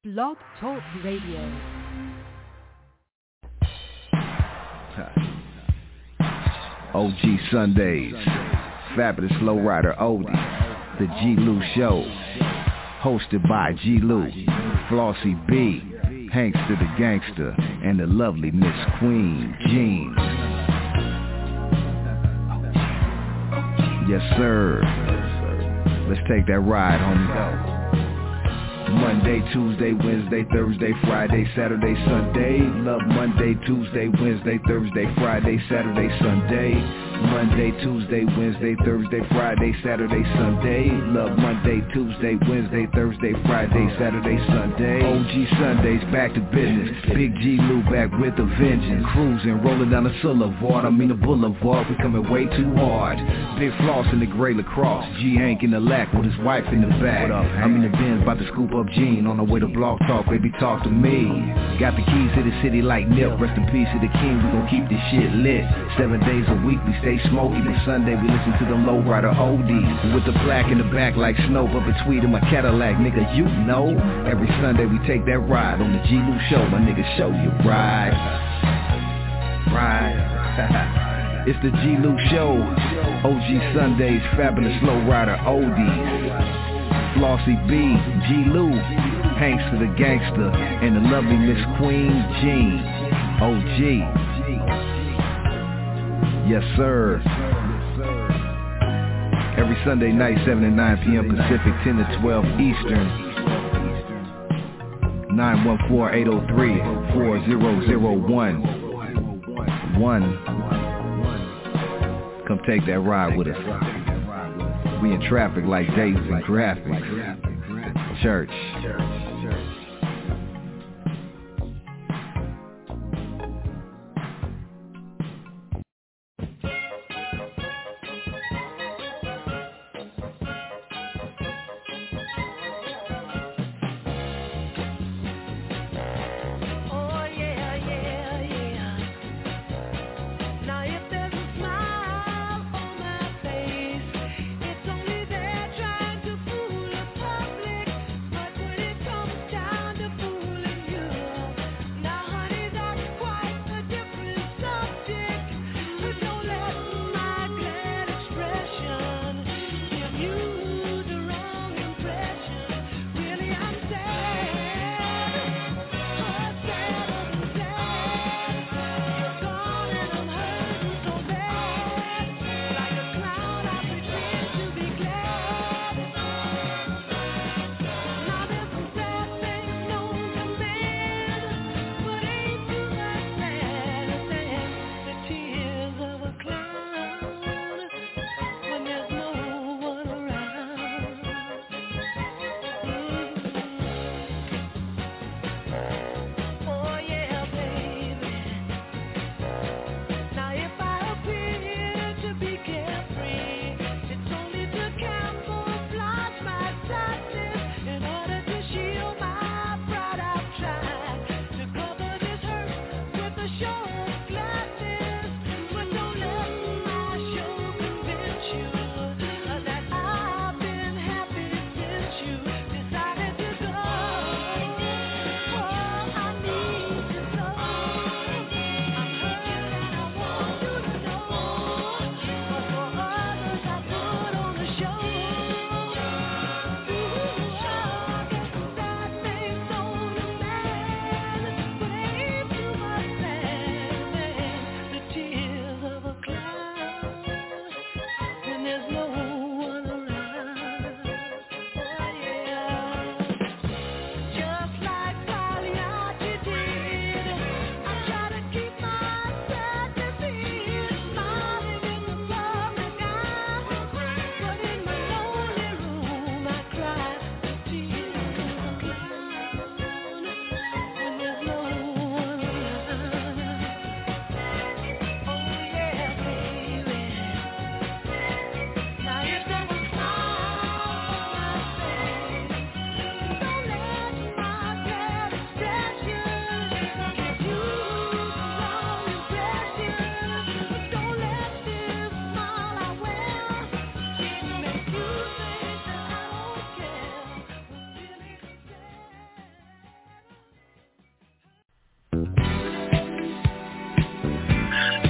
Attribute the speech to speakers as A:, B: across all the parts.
A: Blog Talk Radio.
B: OG Sundays, Fabulous Lowrider Odie, The G. Lou Show, hosted by G. Lou, Flossy B, Hankster the Gangster, and the lovely Miss Queen Jean. Yes, sir. Let's take that ride, homie. Go. Monday, Tuesday, Wednesday, Thursday, Friday, Saturday, Sunday. Love Monday, Tuesday, Wednesday, Thursday, Friday, Saturday, Sunday. Monday, Tuesday, Wednesday, Thursday, Friday, Saturday, Sunday. Love Monday, Tuesday, Wednesday, Thursday, Friday, Saturday, Sunday. OG Sundays, back to business. Big G. Lou back with a vengeance. Cruising, rolling down the boulevard. The boulevard. We coming way too hard. Big Floss in the gray lacrosse. G. Hank in the lack with his wife in the back. I'm in the Benz, about to scoop up Gene. On the way to Blog Talk, baby, talk to me. Got the keys to the city like Nip. Rest in peace to the king. We gon' keep this shit lit. 7 days a week, we stay smoky, but Sunday we listen to them lowrider oldies. With the black in the back like snow, but between in my Cadillac, nigga, you know. Every Sunday we take that ride on the G. Lou Show, my nigga, show you ride. It's the G. Lou Show, OG Sundays, Fabulous Lowrider Oldies. Flossy B, G. Lou, Hankster the Gangster, and the lovely Miss Queen Jean. OG. Yes, sir. Every Sunday night, 7 to 9 p.m. Pacific, 10 to 12 Eastern. 914-803-4001. Come take that ride with us. We in traffic like Days and Graphics. Church.
C: It's only there trying to fool the public. But when it comes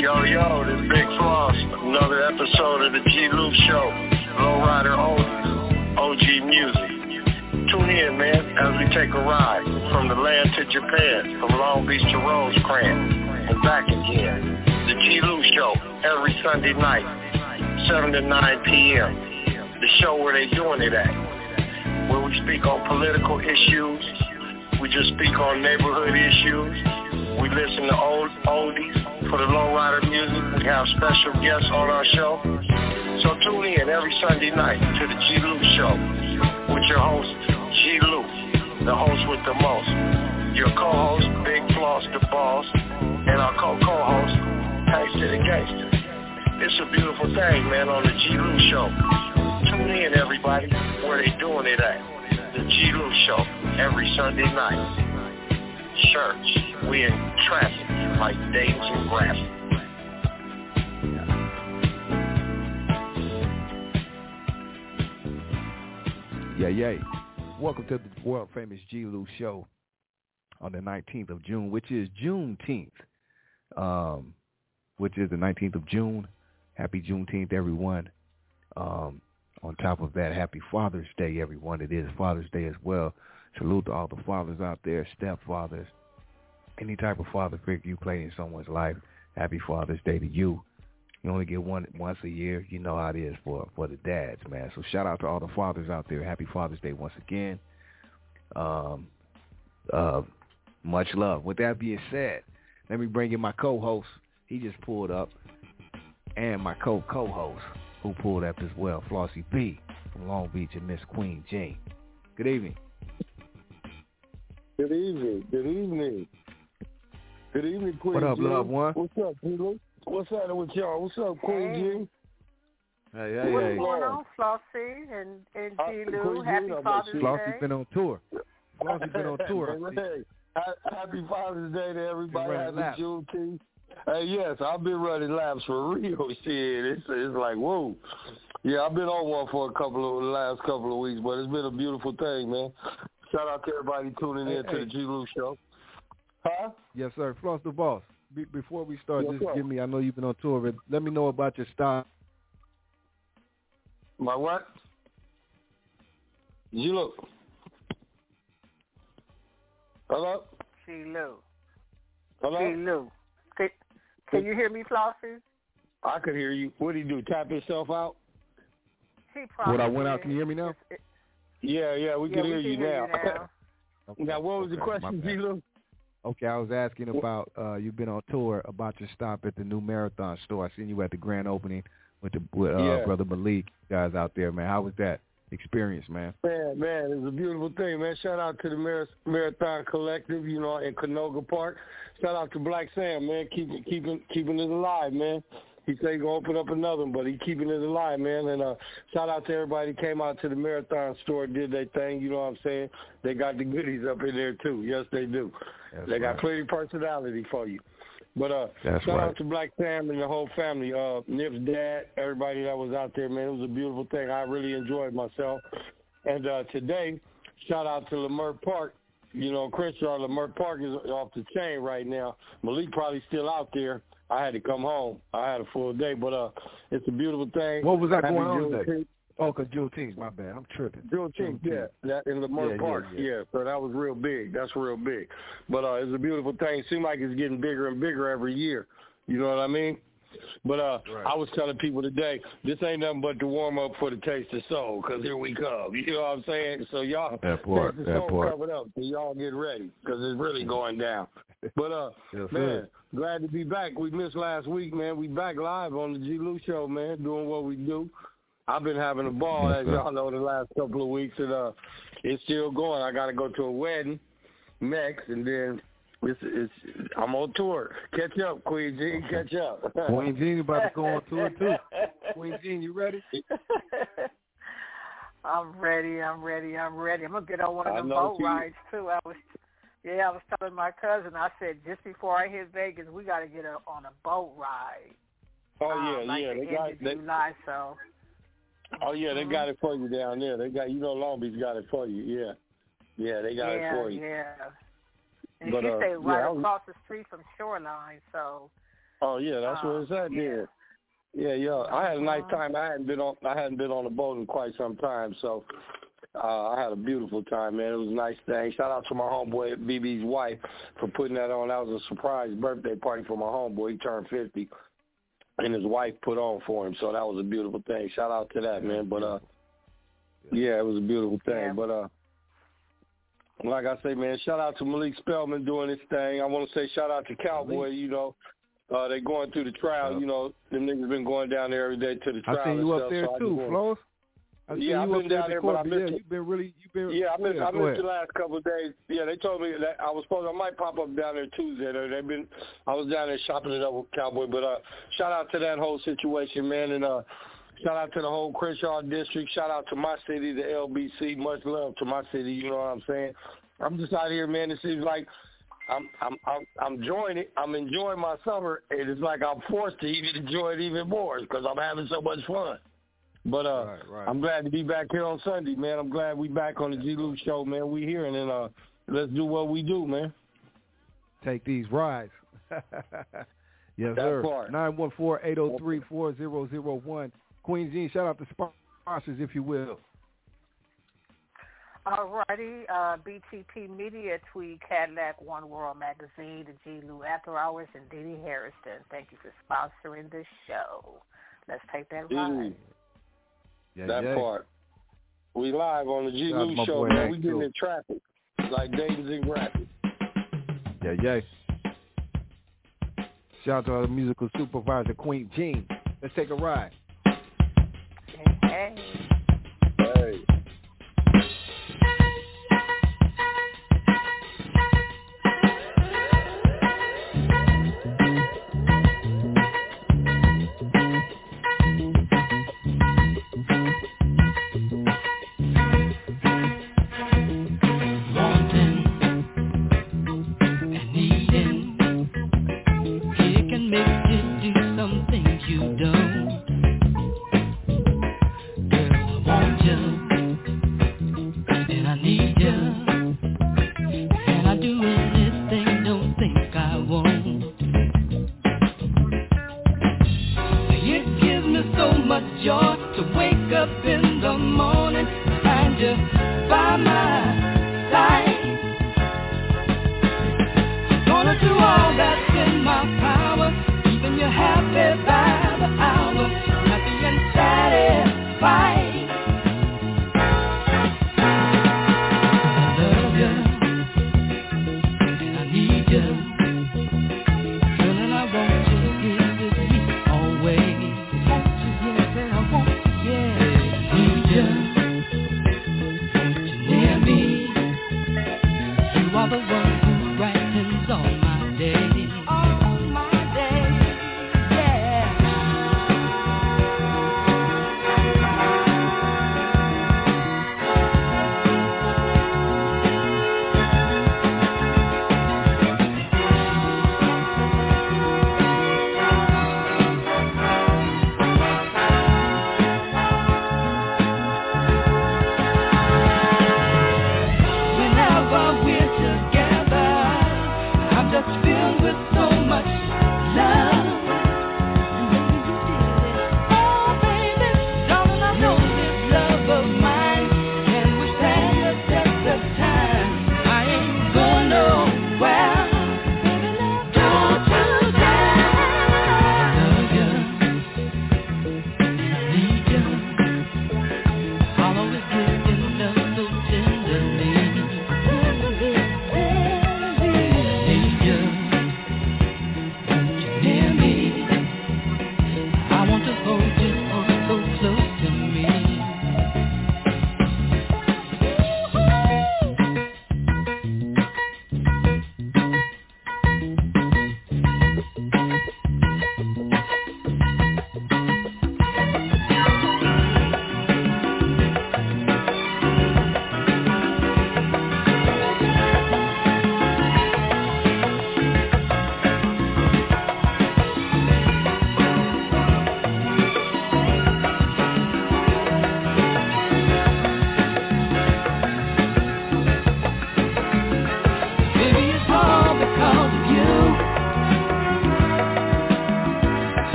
A: Yo, this Big Floss. Another episode of the G. Lou Show. Lowrider Oldies, OG Music. Tune in, man, as we take a ride from the land to Japan, from Long Beach to Rosecrans, and back again. The G. Lou Show, every Sunday night, 7 to 9 p.m. The show where they doing it at. Where we speak on political issues. We just speak on neighborhood issues. We listen to oldies for the lowrider music. We have special guests on our show. So tune in every Sunday night to the G. Lou Show with your host, G. Lou, the host with the most. Your co-host, Big Floss the Boss, and our co-host, Taste the Gangster. It's a beautiful thing, man, on the G. Lou Show. Tune in, everybody, where they doing it at. The G. Lou Show, every Sunday night. Church, we in traffic like Dames and Grafton.
B: Yeah. Welcome to the world famous G. Lou Show on the 19th of June, which is Juneteenth, which is the 19th of June. Happy Juneteenth, everyone. On top of that, happy Father's Day, everyone. It is Father's Day as well. Salute to all the fathers out there, stepfathers, any type of father figure you play in someone's life. Happy Father's Day to you. You only get one once a year. You know how it is for the dads, man. So shout out to all the fathers out there. Happy Father's Day once again. Much love. With that being said, let me bring in my co-host. He just pulled up. And my co-host who pulled up as well, Flossie B from Long Beach and Miss Queen Jean. Good evening.
C: Good evening, Queen.
B: What up,
C: Jean?
B: loved one?
C: What's up, people? What's happening with y'all? What's up, Queen Jean?
B: Hey.
D: What's going on, Flossie and G. Lou? Happy Father's Day.
B: Flossie's been on tour.
C: Hey, happy Father's Day to everybody. Happy Juneteenth. Hey, yes, I've been running laps for real. Shit, it's like, whoa. Yeah, I've been on one for the last couple of weeks, but it's been a beautiful thing, man. Shout out to everybody tuning in to the G. Lou Show. Huh?
B: Yes, sir. Floss the Boss. Before we start,
C: yes,
B: just give me, I know you've been on tour, but let me know about your style.
C: My what? G. Lou. Hello?
D: G. Lou.
C: Hello?
D: G. Lou. Can you hear me, Flossie?
C: I could hear you. What did he do, tap himself out?
D: He probably
B: What I went out, can you hear me now?
C: Yeah, we can hear you now.
B: Okay,
C: now, what was the question, G. Lou?
B: Okay, I was asking about, you've been on tour, about your stop at the new Marathon store. I seen you at the grand opening with Brother Malik, guys out there, man. How was that experience, man?
C: Man, it's a beautiful thing, man. Shout out to the Marathon Collective, in Canoga Park. Shout out to Black Sam, man, keeping it alive, man. He said he's going to open up another one, but he's keeping it alive, man. And shout out to everybody who came out to the Marathon store, did their thing, you know what I'm saying? They got the goodies up in there, too. Yes, they do. They got plenty of personality for you. But shout out to Black Sam and the whole family, Nip's dad, everybody that was out there, man. It was a beautiful thing. I really enjoyed myself. And today, shout out to Leimert Park. Crenshaw, Leimert Park is off the chain right now. Malik probably still out there. I had to come home. I had a full day, but it's a beautiful thing.
B: What was that going on today? Oh, because Juneteenth, my bad. I'm tripping.
C: Juneteenth, yeah. That in Leimert Park, yeah. So that was real big. That's real big. But it's a beautiful thing. It seems like it's getting bigger and bigger every year. You know what I mean? But I was telling people today, this ain't nothing but the warm-up for the Taste of Soul, because here we come. You know what I'm saying? So y'all, Taste of Soul coming up, so y'all get ready, because it's really going down. But, man, glad to be back. We missed last week, man. We back live on the G. Lou Show, man, doing what we do. I've been having a ball, as y'all know, the last couple of weeks, and it's still going. I got to go to a wedding next, and then I'm on tour. Catch up, Queen Jean. Catch up.
B: Queen Jean about to go on tour, too. Queen Jean, you ready?
D: I'm ready. I'm going to get on one of them boat rides, too. I was telling my cousin, I said, just before I hit Vegas, we got to get on a boat ride.
C: Oh, yeah.
D: July, so.
C: Oh, yeah, they got it for you down there. They got, Long Beach got it for you, yeah. Yeah, they got it for you.
D: Yeah. And she stayed right across the street from Shoreline, so
C: Oh yeah, that's where it's at there. Yeah. I had a nice time. I hadn't been on a boat in quite some time, so I had a beautiful time, man. It was a nice thing. Shout out to my homeboy BB's wife for putting that on. That was a surprise birthday party for my homeboy. He turned 50, and his wife put on for him, so that was a beautiful thing. Shout out to that, man. But yeah, it was a beautiful thing. Yeah. But like I say, man, shout out to Malik Spellman doing his thing. I want to say shout out to Cowboy. You know, they going through the trial. You know, them niggas been going down there every day to the trial.
B: I seen you up there too, Floss.
C: I've been down there, but I missed it.
B: I missed
C: the last couple of days. Yeah, they told me that I might pop up down there Tuesday. I was down there shopping it up with Cowboy. But shout out to that whole situation, man, and shout out to the whole Crenshaw district. Shout out to my city, the LBC. Much love to my city. You know what I'm saying? I'm just out here, man. It seems like I'm enjoying it. I'm enjoying my summer, and it's like I'm forced to even enjoy it even more because I'm having so much fun. But right. I'm glad to be back here on Sunday, man. I'm glad we back on the G. Luke Show, man. We here, and then let's do what we do, man.
B: Take these rides. Yes, sir. 914-803-4001. Queen Jean, shout out to sponsors, if you will.
D: All righty. BTP Media, Tweed, Cadillac, One World Magazine, the G. Lou After Hours, and Dee Dee Harrison. Thank you for sponsoring this show. Let's take that ride.
C: That part. We live on the G. Lou Show, man. We getting in traffic like Dayton's in Rapid.
B: Yeah. Shout out to our musical supervisor, Queen Jean. Let's take a ride.
D: Hey. Whenever we're together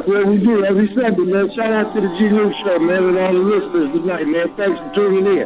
C: That's what we do every Sunday, man. Shout out to the G News Show, man, and all the listeners tonight, man. Thanks for tuning in.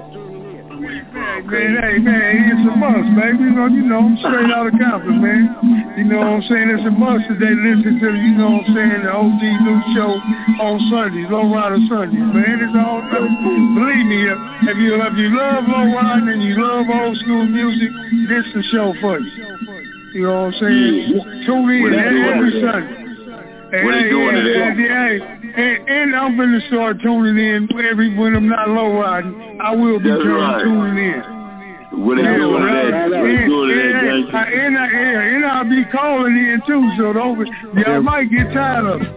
E: Man, it's a must, baby. You know, I'm straight out of Compton, man. You know what I'm saying? It's a must that they listen to, you know what I'm saying, the OG News Show on Sundays, Low Rider Sundays, man. It's all good. Believe me, if you love Low Rider and you love old school music, this is the show for you. You know what I'm saying? Tune in every Sunday.
A: What are they doing today?
E: And I'm going to start tuning in when I'm not low riding. I will be tuning in.
A: What are they doing today?
E: And I'll be calling in too, so y'all might get tired of it.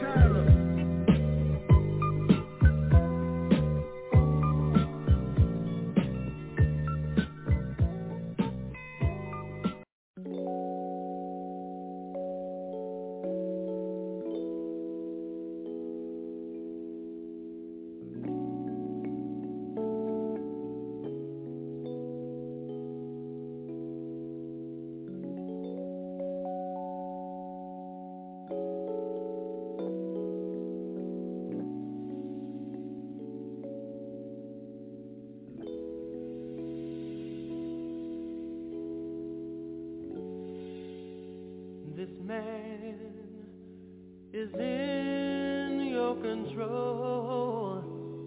F: This man is in your control.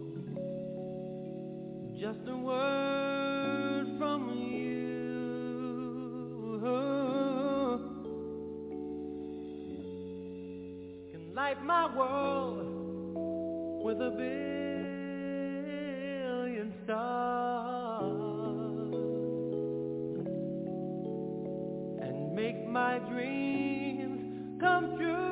F: Just a word from you can light my world with a billion stars and make my dreams come true.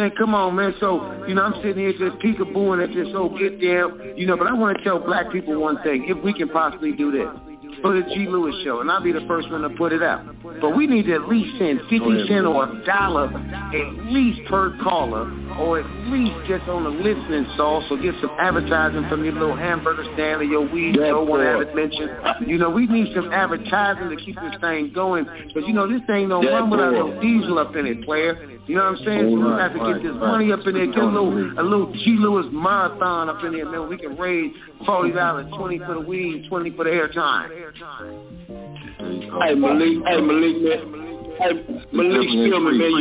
G: Man, come on, man. So, I'm sitting here just peekabooing at this old get down, but I want to tell black people one thing. If we can possibly do this, for the G. Lewis Show, and I'll be the first one to put it out. But we need to at least send 50 cents or $1 at least per caller, or at least just on the listening stall, so get some advertising from your little hamburger stand or your weed show, one I haven't mentioned. We need some advertising to keep this thing going, because, this thing don't run without no diesel up in it, player. You know what I'm saying? So we have to get this money up in there, get a little G. Lewis marathon up in there, man. We can raise $40, 20 for the weed, 20 for the airtime.
H: Hey, Malik, man. Hey, Malik Spillman, man,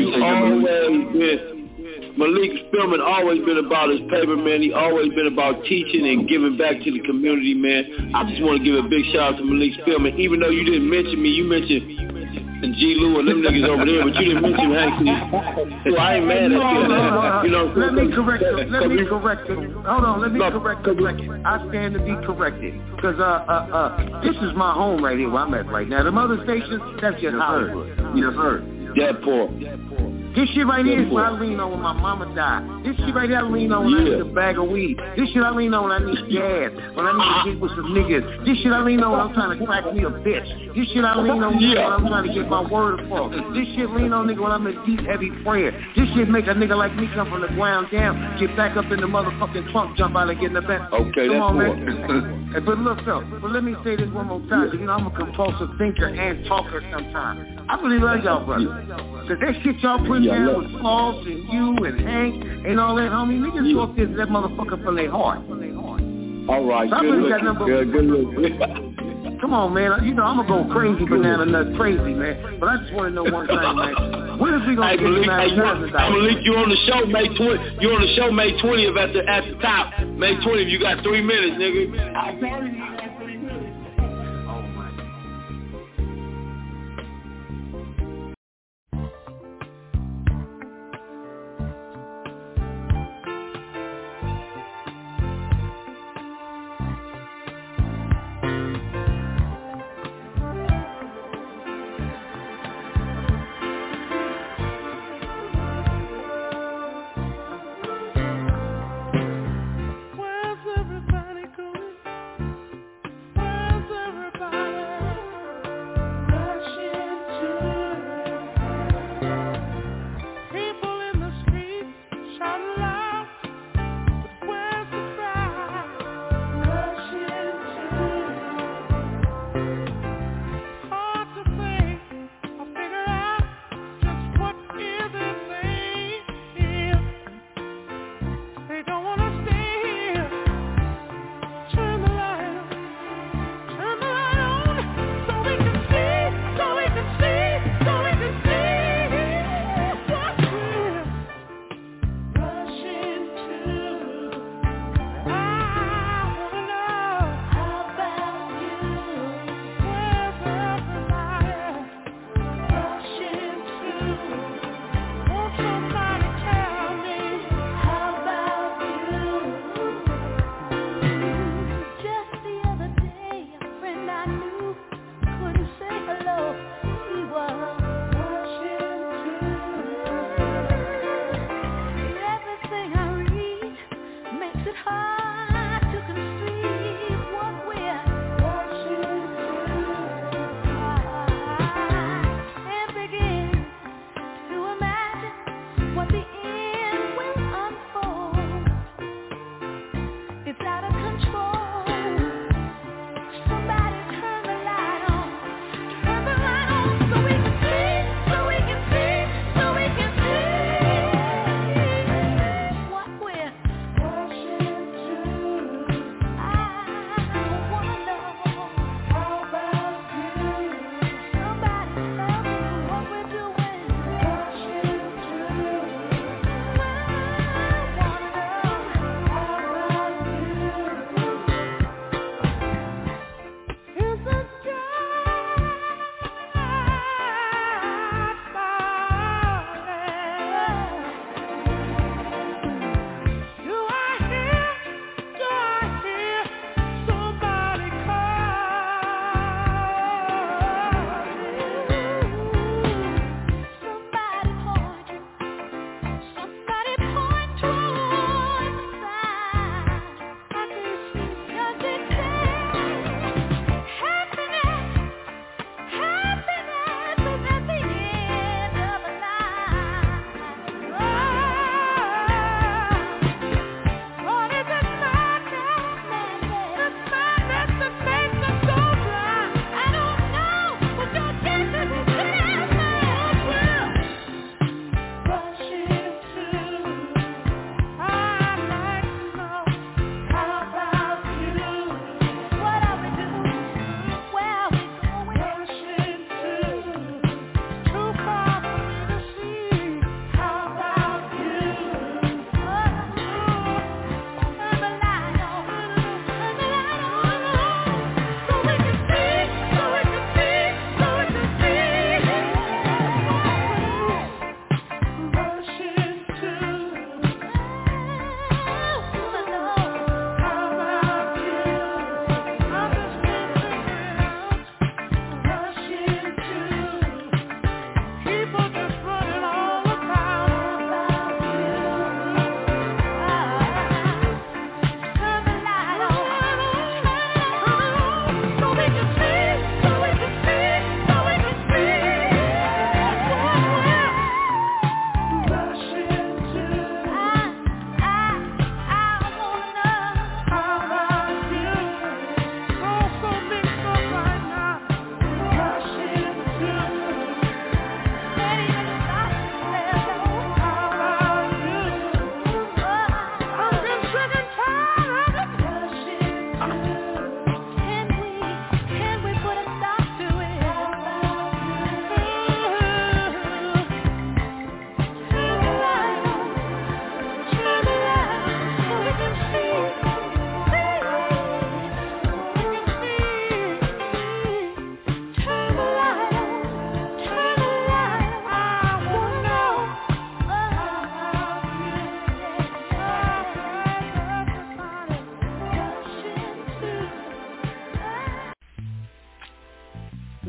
H: Malik Spillman always been about his paper, man. He always been about teaching and giving back to the community, man. I just want to give a big shout out to Malik Spillman. Even though you didn't mention me, you mentioned and G. Lou and them niggas over there, but you didn't mention Hank. So I ain't mad at you.
G: Let me correct you. Hold on, let me correct you. I stand to be corrected. Because this is my home right here where I'm at right now. The other stations, that's just Hollywood. You heard.
H: That poor.
G: This shit right here is what I lean on when my mama died. This shit right here I lean on when I need a bag of weed. This shit I lean on when I need gas. When I need to get with some niggas. This shit I lean on when I'm trying to crack me a bitch. This shit I lean on when I'm trying to get my word across. This shit lean on nigga when I'm in deep heavy prayer. This shit make a nigga like me come from the ground down, get back up in the motherfucking trunk, jump out and get in the back.
H: Okay,
G: come on,
H: man.
G: But look though, let me say this one more time. I'm a compulsive thinker and talker sometimes. I really love y'all, brother. Cause that shit y'all put down with Floss and you and Hank and all that, homie, niggas talk this that motherfucker from their heart.
H: All right,
G: so
H: good look.
G: Come on, man. I'm gonna go crazy, banana nuts crazy, man. But I just want to know one thing, man. When is we gonna get some advertisements out?
H: Malik, you on the show May 20th. You on the show May 20th at the top. May 20th. You got 3 minutes, nigga. I told you.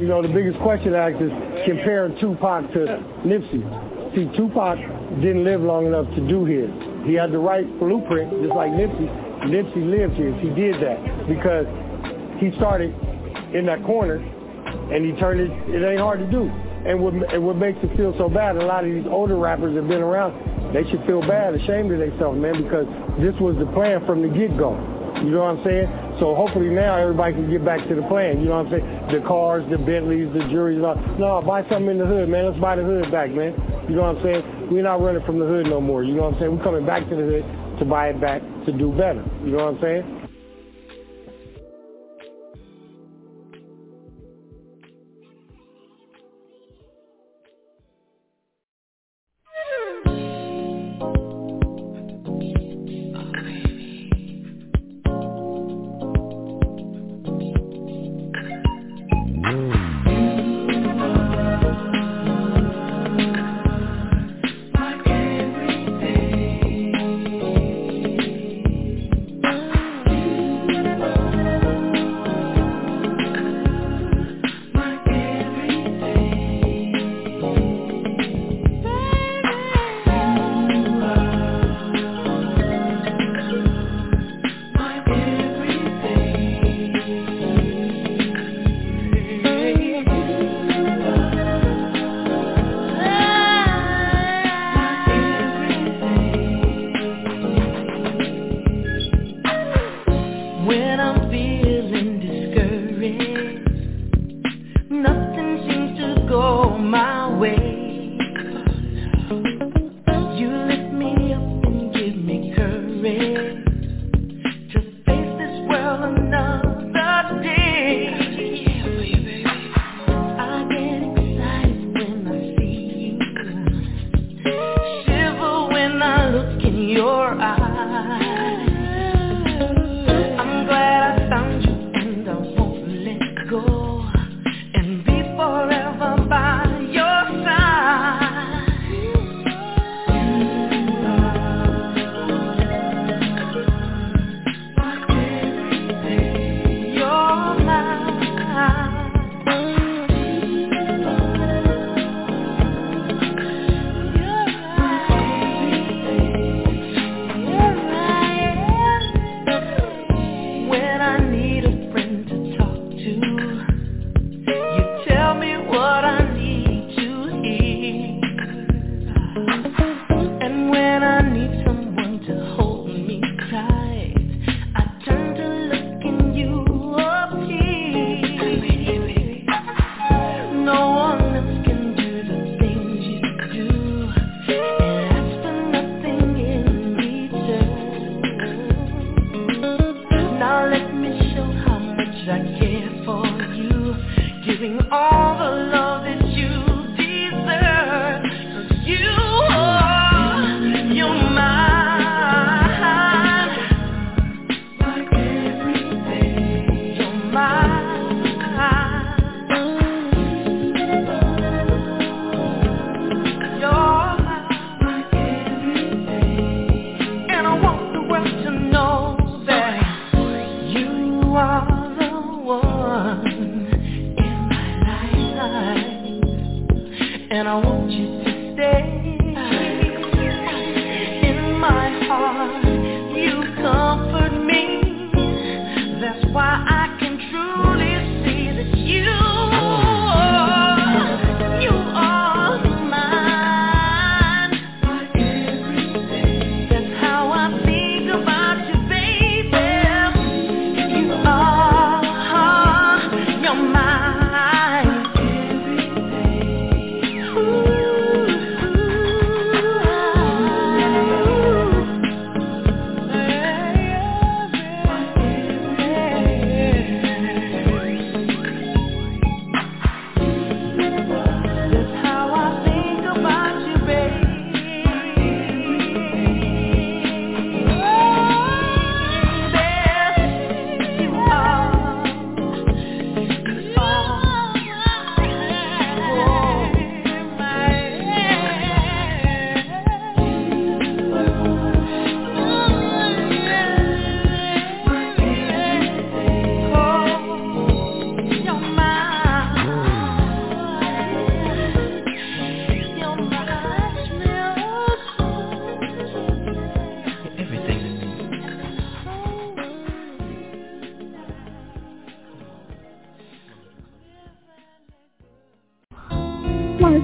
C: You know, the biggest question I ask is comparing Tupac to Nipsey. See, Tupac didn't live long enough to do his. He had the right blueprint, just like Nipsey. Nipsey lived his. He did that because he started in that corner, and he turned it. It ain't hard to do. And what makes it feel so bad, a lot of these older rappers have been around, they should feel bad, ashamed of themselves, man, because this was the plan from the get-go. You know what I'm saying? So hopefully now everybody can get back to the plan. You know what I'm saying? The cars, the Bentleys, the Juries. No, buy something in the hood, man. Let's buy the hood back, man. You know what I'm saying? We're not running from the hood no more. You know what I'm saying? We're coming back to the hood to buy it back, to do better. You know what I'm saying?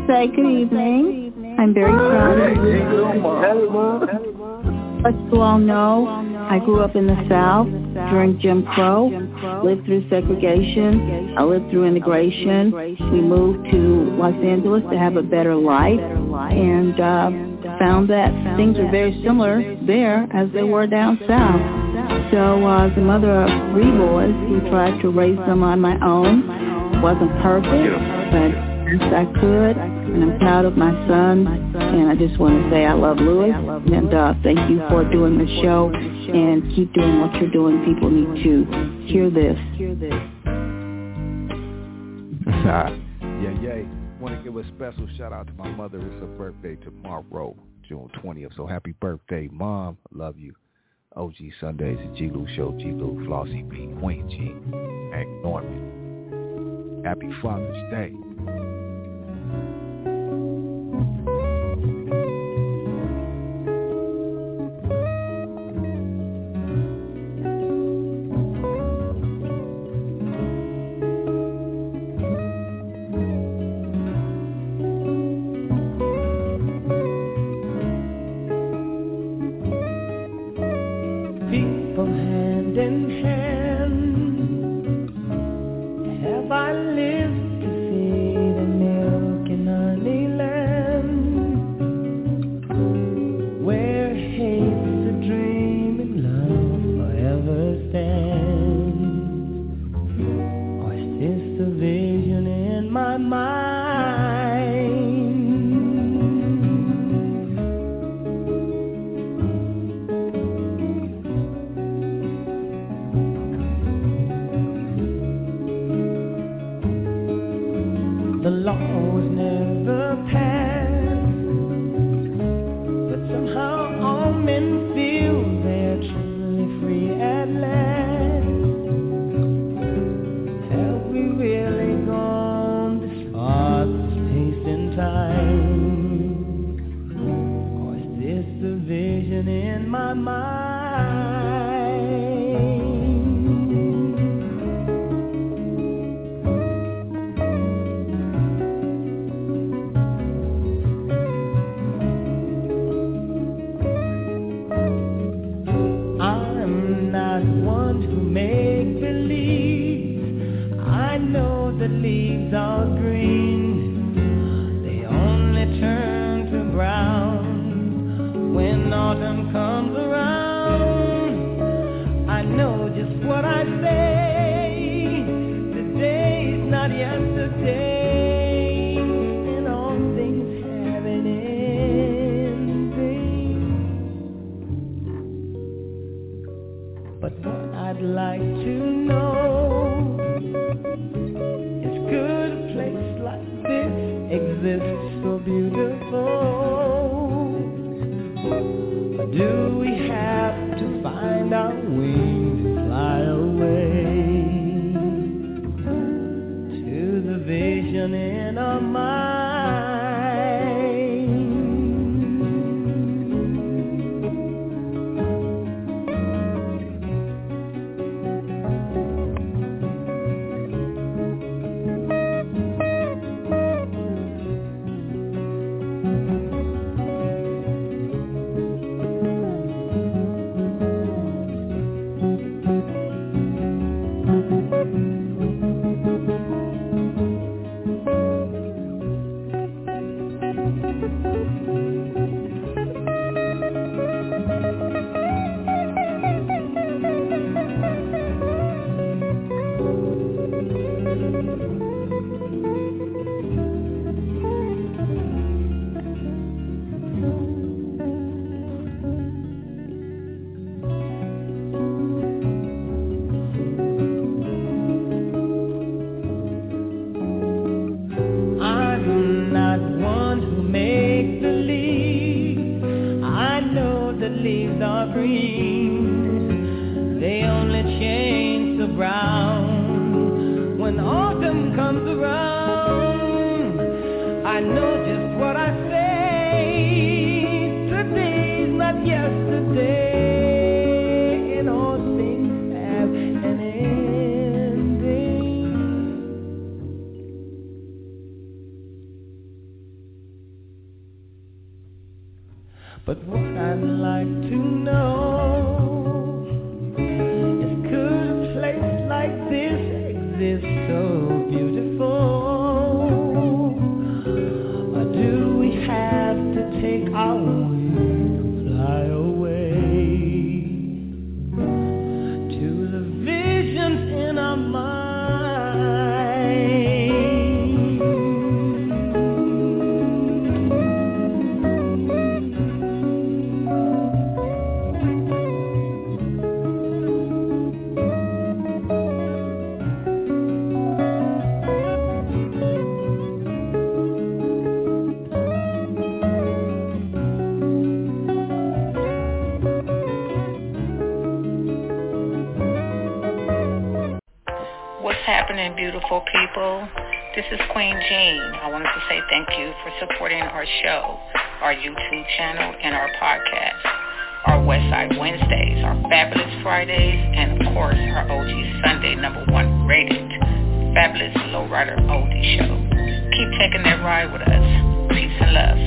I: say good evening. I'm very proud of you. As you all know, I grew up in the South during Jim Crow, lived through segregation, I lived through integration. We moved to Los Angeles to have a better life, and found that things are very similar there as they were down south. So as a mother of 3 boys who tried to raise them on my own, wasn't perfect, but best I could, and I'm proud of my son, and I just want to say I love Louis, and thank you for doing the show, and keep doing what you're doing. People need to hear this.
B: Yeah. Want to give a special shout out to my mother. It's her birthday tomorrow, June 20th. So happy birthday, Mom. Love you. OG Sundays, the G. Lou Show, G. Lou, Flossie B, Queen G, Hank Norman. Happy Father's Day.
D: happening, beautiful people? This is Queen Jean. I wanted to say thank you for supporting our show, our YouTube channel, and our podcast, our Westside Wednesdays, our Fabulous Fridays, and of course, our OG Sunday #1 rated Fabulous Lowrider Oldie Show. Keep taking that ride with us. Peace and love.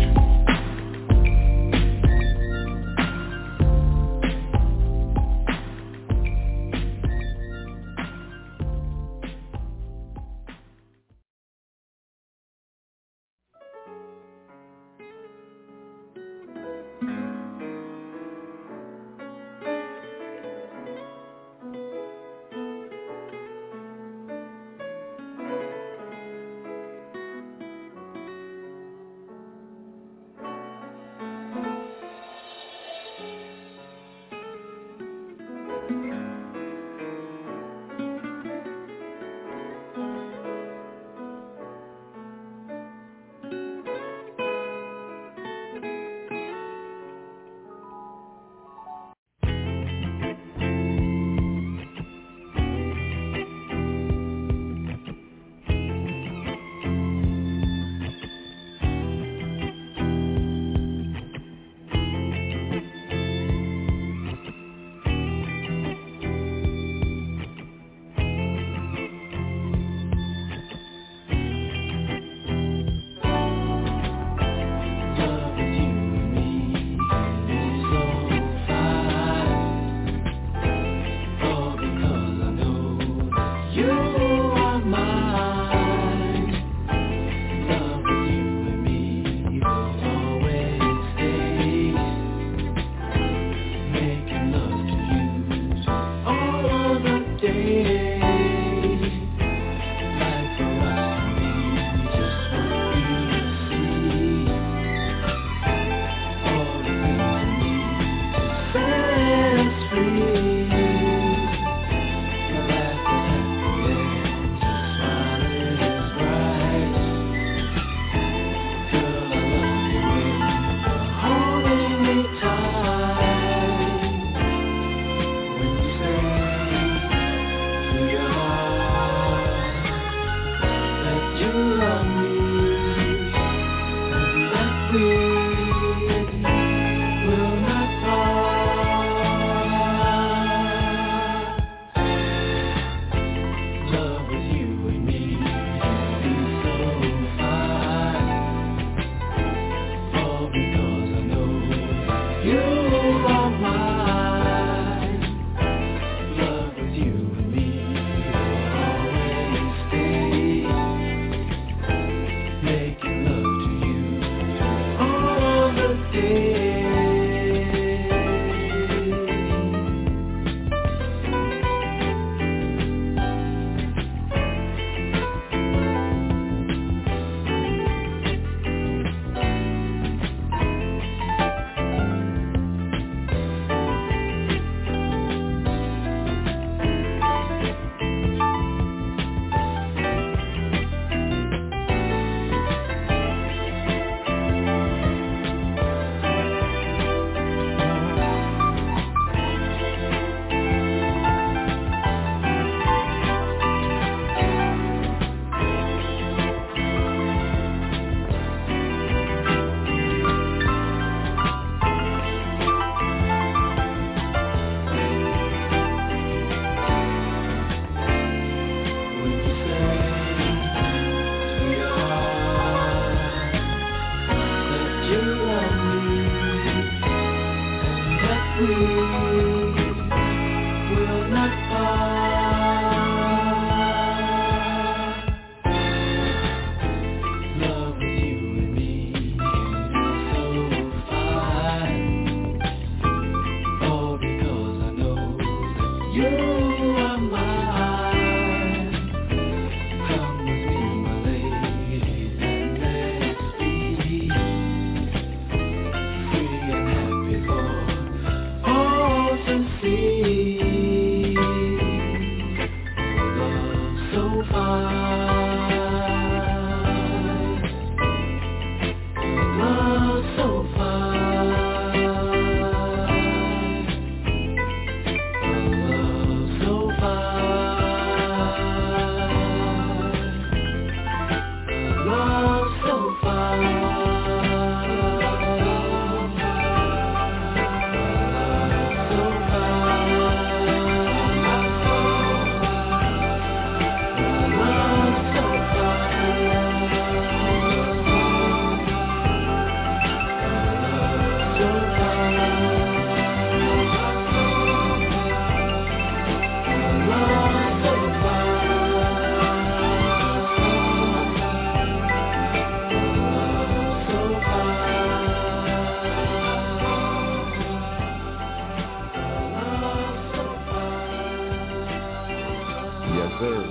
B: sir.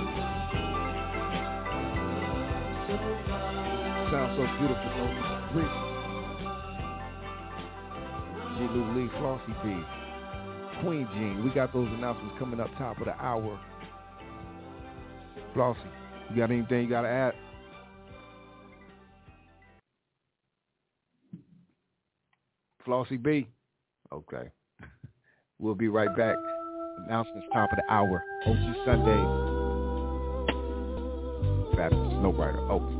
B: Sounds so beautiful, no rich. G. Lou Lee, Flossie B, Queen Jean. We got those announcements coming up top of the hour. Flossie, you got anything you got to add? Flossie B? Okay. We'll be right back. Announcements top of the hour. OG Sunday. Fabulous Snowrider. Oh.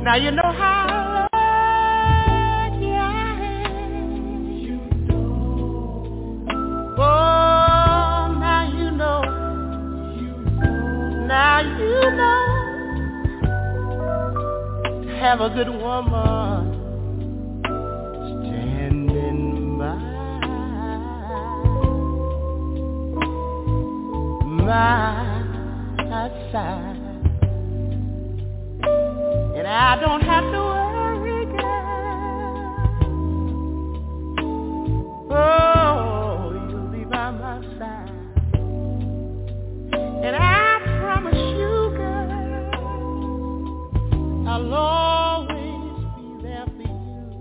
F: Now you know how lucky I am. You know. Oh, now you know. You know. Now you know. Have a good woman standing by my side, and I don't have to worry, girl. Oh, you'll be by my side, and I promise you, girl, I'll always be there for you.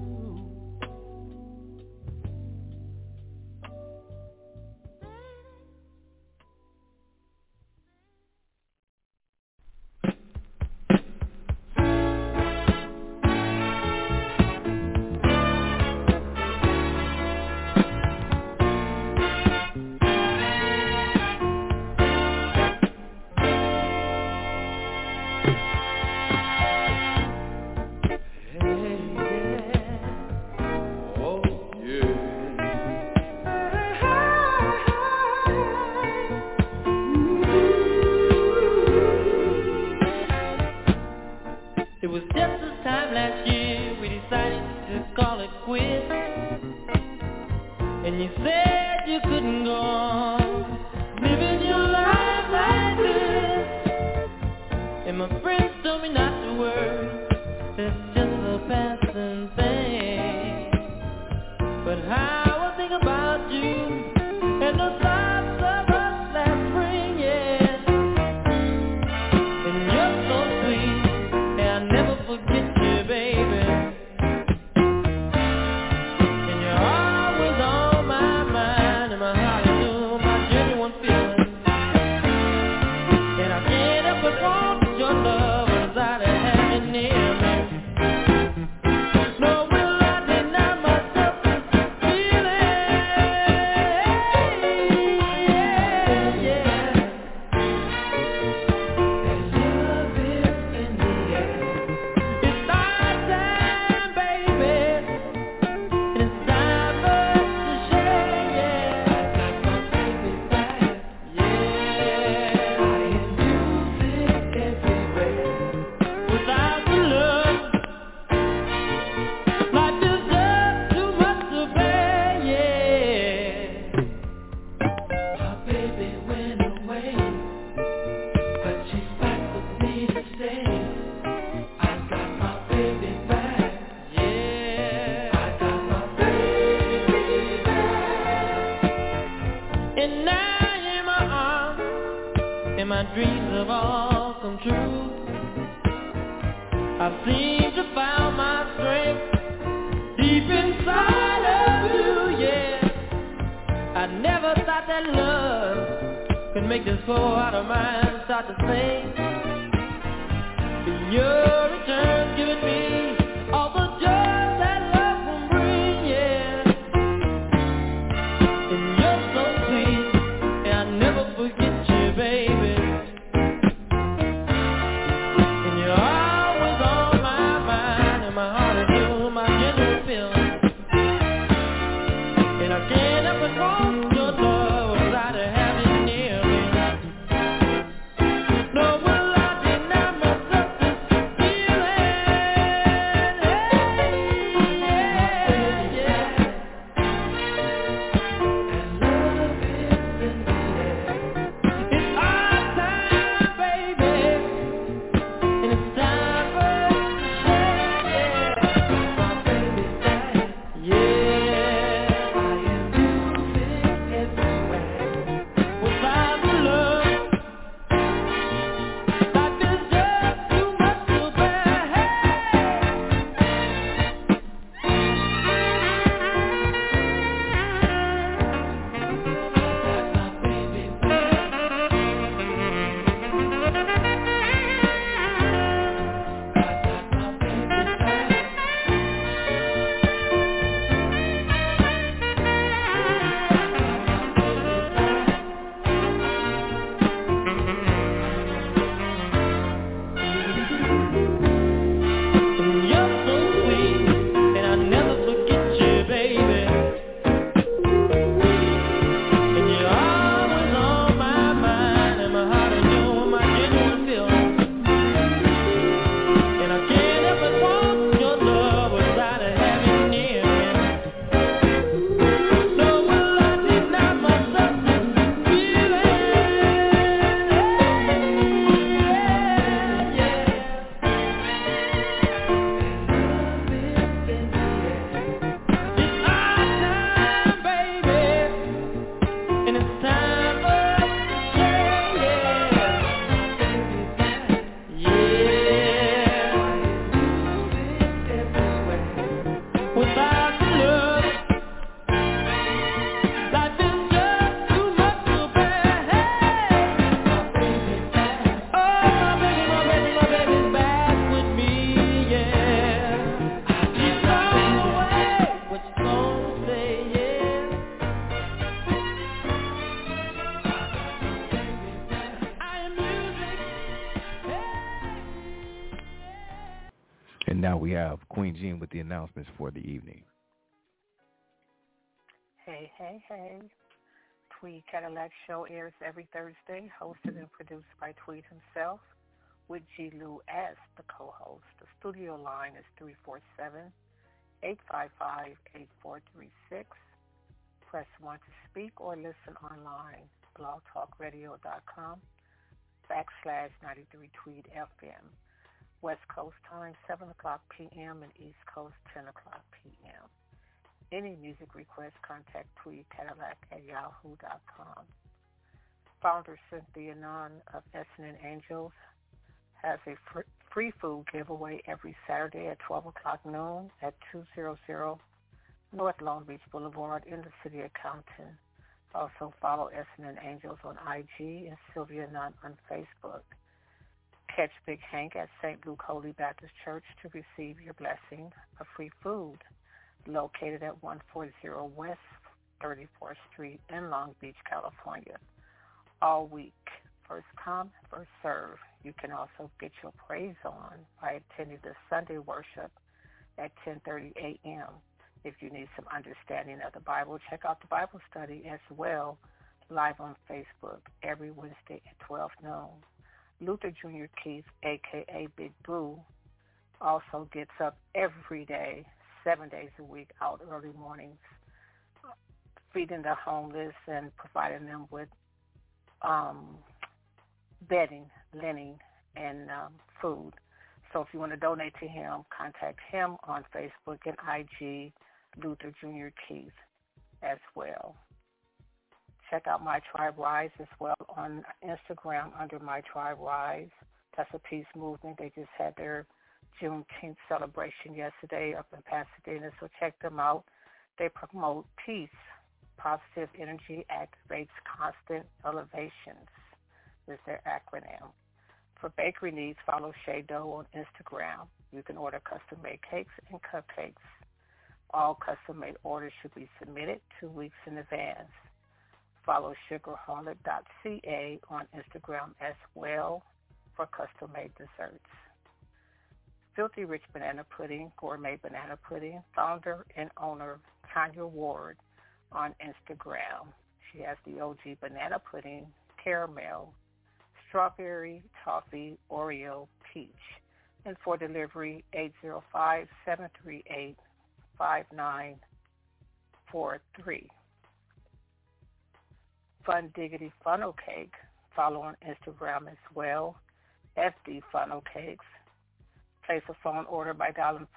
J: It was just this time last year we decided to call it quits. And you said you couldn't go on living your life like this. And my friends told me not to worry, that's just a passing thing. But how I think about you and the thoughts of us last spring, yeah. And you're so sweet, I'll never forget you, baby. And you're always on my mind, and my heart is doing my genuine feeling. And I can't help but want your love inside and have you near me. Nor will I deny myself this feeling. Yeah. There's love in the air. It's our time, baby, and it's time for us to share, yeah. I got my baby back, yeah. I hear music everywhere. Without the love, life is just too much to bear, yeah. My baby went away, but she's back with me to stay. I got my baby back, yeah. I got my baby back. And now in my arms, and my dreams have all come true. I seem to find my strength deep inside of you, yeah. I never thought that love could make this poor heart of mine start to sing. But your return giving me all the joy that love can bring, yeah. And you're so sweet, and I'll never forget you, baby. And you're always on my mind, and my heart is doing my genuine feeling. And I can't help but want your love inside to have you near me. Nor will I deny myself this feeling.
B: have Queen Jean with the announcements for the evening.
D: Hey, hey, hey. Tweed Cadillac Show airs every Thursday, hosted and produced by Tweed himself, with G. Lou as the co-host. The studio line is 347-855-8436. Press 1 to speak or listen online. blogtalkradio.com/93 Tweed FM. West Coast time, 7 o'clock p.m. and East Coast, 10 o'clock p.m. Any music requests, contact Tweed Cadillac at yahoo.com. Founder Cynthia Nunn of Essendon Angels has a free food giveaway every Saturday at 12 o'clock noon at 200 North Long Beach Boulevard in the city of Compton. Also follow Essendon Angels on IG and Sylvia Nunn on Facebook. Catch Big Hank at St. Luke Holy Baptist Church to receive your blessing of free food, located at 140 West 34th Street in Long Beach, California. All week, first come, first serve. You can also get your praise on by attending the Sunday worship at 10:30 a.m. If you need some understanding of the Bible, check out the Bible study as well, live on Facebook every Wednesday at 12 noon. Luther Jr. Keith, a.k.a. Big Boo, also gets up every day, 7 days a week, out early mornings, feeding the homeless and providing them with bedding, linen, and food. So if you want to donate to him, contact him on Facebook and IG, Luther Jr. Keith, as well. Check out My Tribe Rise as well on Instagram under My Tribe Rise. That's a peace movement. They just had their Juneteenth celebration yesterday up in Pasadena, so check them out. They promote peace. Positive energy activates constant elevations is their acronym. For bakery needs, follow Shay Dough on Instagram. You can order custom-made cakes and cupcakes. All custom-made orders should be submitted 2 weeks in advance. Follow sugarholic.ca on Instagram as well for custom-made desserts. Filthy Rich Banana Pudding, Gourmet Banana Pudding, founder and owner Tanya Ward on Instagram. She has the OG banana pudding, caramel, strawberry, toffee, Oreo, peach. And for delivery, 805-738-5943. Fun Diggity Funnel Cake, follow on Instagram as well, FD Funnel Cakes. Place a phone order by dialing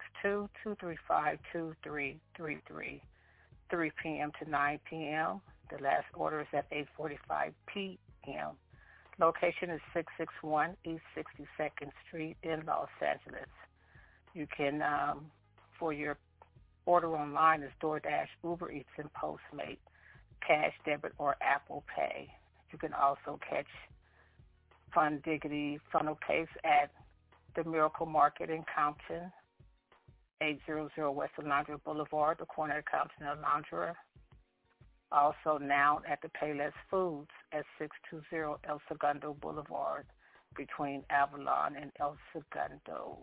D: 562-235-2333, 3 p.m. to 9 p.m. The last order is at 8:45 p.m. Location is 661 East 62nd Street in Los Angeles. You can, for your order online, is DoorDash, Uber Eats, and Postmate, cash, debit, or Apple Pay. You can also catch Fun Diggity Funnel Cakes at the Miracle Market in Compton, 800 West Alondra Boulevard, the corner of Compton and Alondra. Also now at the Payless Foods at 620 El Segundo Boulevard between Avalon and El Segundo.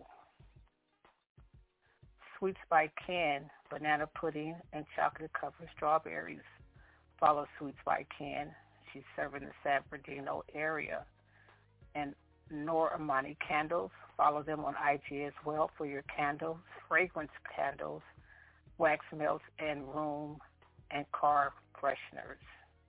D: Sweets by Ken, banana pudding and chocolate-covered strawberries. Follow Sweets by Ken. She's serving the San Bernardino area. And Nor Amani Candles. Follow them on IG as well for your candles, fragrance candles, wax melts, and room and car fresheners.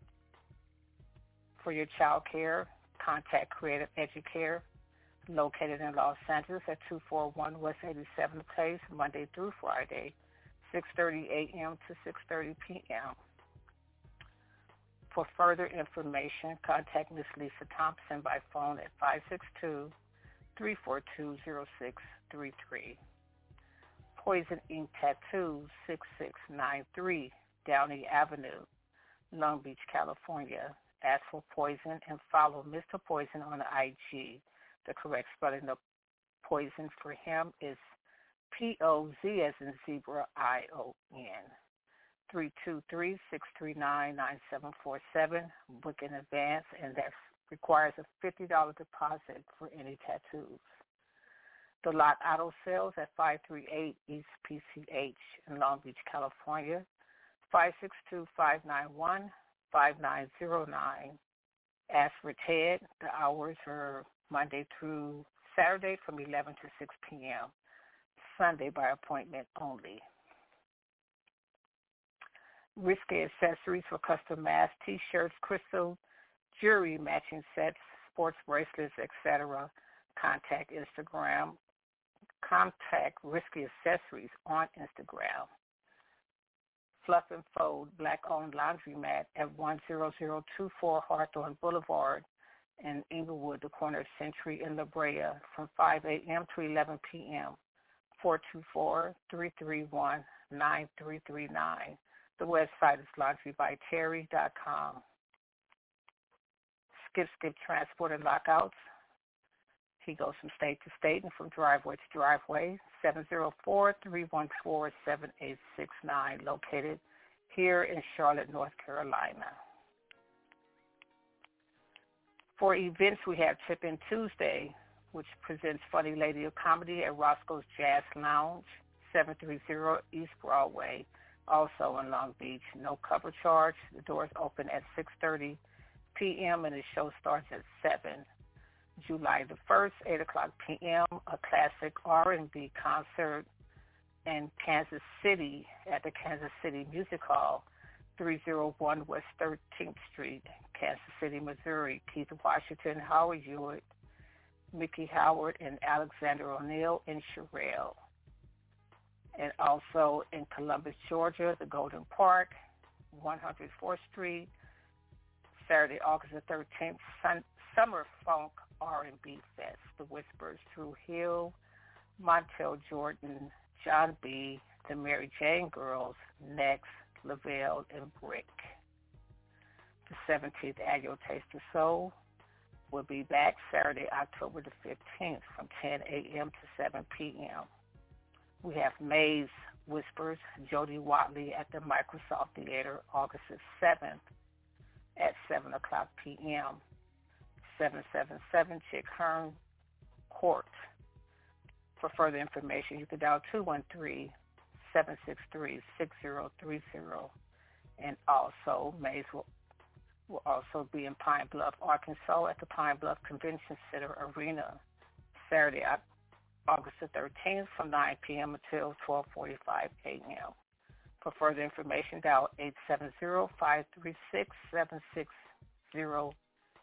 D: For your child care, contact Creative Educare, located in Los Angeles at 241 West 87th Place, Monday through Friday, 6:30 a.m. to 6:30 p.m. For further information, contact Ms. Lisa Thompson by phone at 562-342-0633. Poison Ink Tattoo, 6693 Downey Avenue, Long Beach, California. Ask for Poison and follow Mr. Poison on IG. The correct spelling of Poison for him is P-O-Z as in zebra, I-O-N. 323-639-9747. Book in advance, and that requires a $50 deposit for any tattoos. The Lot Auto Sales at 538 East PCH in Long Beach, California, 562-591-5909. Ask for Ted. The hours are Monday through Saturday from 11 to 6 p.m., Sunday by appointment only. Risky Accessories for custom masks, T-shirts, crystal jewelry, matching sets, sports bracelets, etc. Contact Risky Accessories on Instagram. Fluff and Fold Black-owned laundromat at 10024 Hawthorne Boulevard in Inglewood, the corner of Century and La Brea, from 5 a.m. to 11 p.m. 424-331-9339. The website is laundrybyterry.com. Skip Transport and Lockouts. He goes from state to state and from driveway to driveway. 704-314-7869, located here in Charlotte, North Carolina. For events, we have Chip In Tuesday, which presents Funny Lady of Comedy at Roscoe's Jazz Lounge, 730 East Broadway, also in Long Beach. No cover charge. The doors open at 6:30 p.m. and the show starts at 7. July the 1st, 8 o'clock p.m., a classic R&B concert in Kansas City at the Kansas City Music Hall, 301 West 13th Street, Kansas City, Missouri. Keith Washington, Howard Hewitt, Mickey Howard, and Alexander O'Neill and Sherelle. And also in Columbus, Georgia, the Golden Park, 104th Street, Saturday, August the 13th, Summer Funk R&B Fest. The Whispers, Drew Hill, Montel Jordan, John B., the Mary Jane Girls, Next, Lavelle, and Brick. The 17th Annual Taste of Soul will be back Saturday, October the 15th from 10 a.m. to 7 p.m. We have Maze Whispers, Jody Watley at the Microsoft Theater, August the 7th at 7 o'clock p.m. 777 Chick Hearn Court. For further information, you can dial 213-763-6030. And also, Maze will also be in Pine Bluff, Arkansas at the Pine Bluff Convention Center Arena, Saturday, August the 13th from 9 p.m. until 12:45 a.m. For further information, dial 870-536-7600.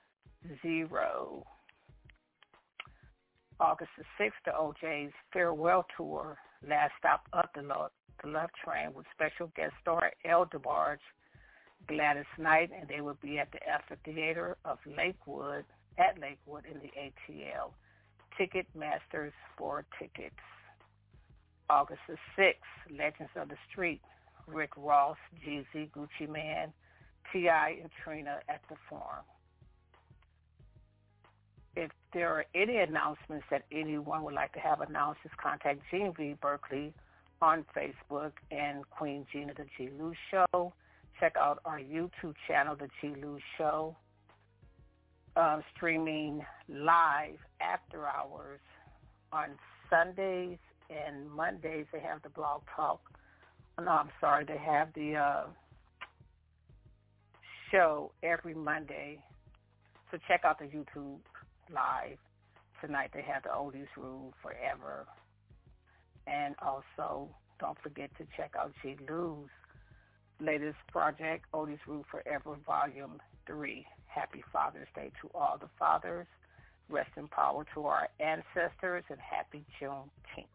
D: August the 6th, the OJ's Farewell Tour, last stop up the Love Train, with special guest star El DeBarge, Gladys Knight, and they will be at the Amphitheater of Lakewood in the ATL. Ticketmasters for tickets. August the 6th, Legends of the Street, Rick Ross, Jeezy, Gucci Mane, T.I., and Trina at the Forum. If there are any announcements that anyone would like to have announced, just contact Jean V. Berkeley on Facebook and Queen Jean of the G. Lou Show. Check out our YouTube channel, The G. Lou Show, streaming live after hours on Sundays and Mondays. They have the Blog Talk. They have the show every Monday. So check out the YouTube live. Tonight they have the Oldies Rule Forever. And also, don't forget to check out G. Lou's latest project, Oldies Rule Forever Volume 3. Happy Father's Day to all the fathers. Rest in power to our ancestors, and happy Juneteenth.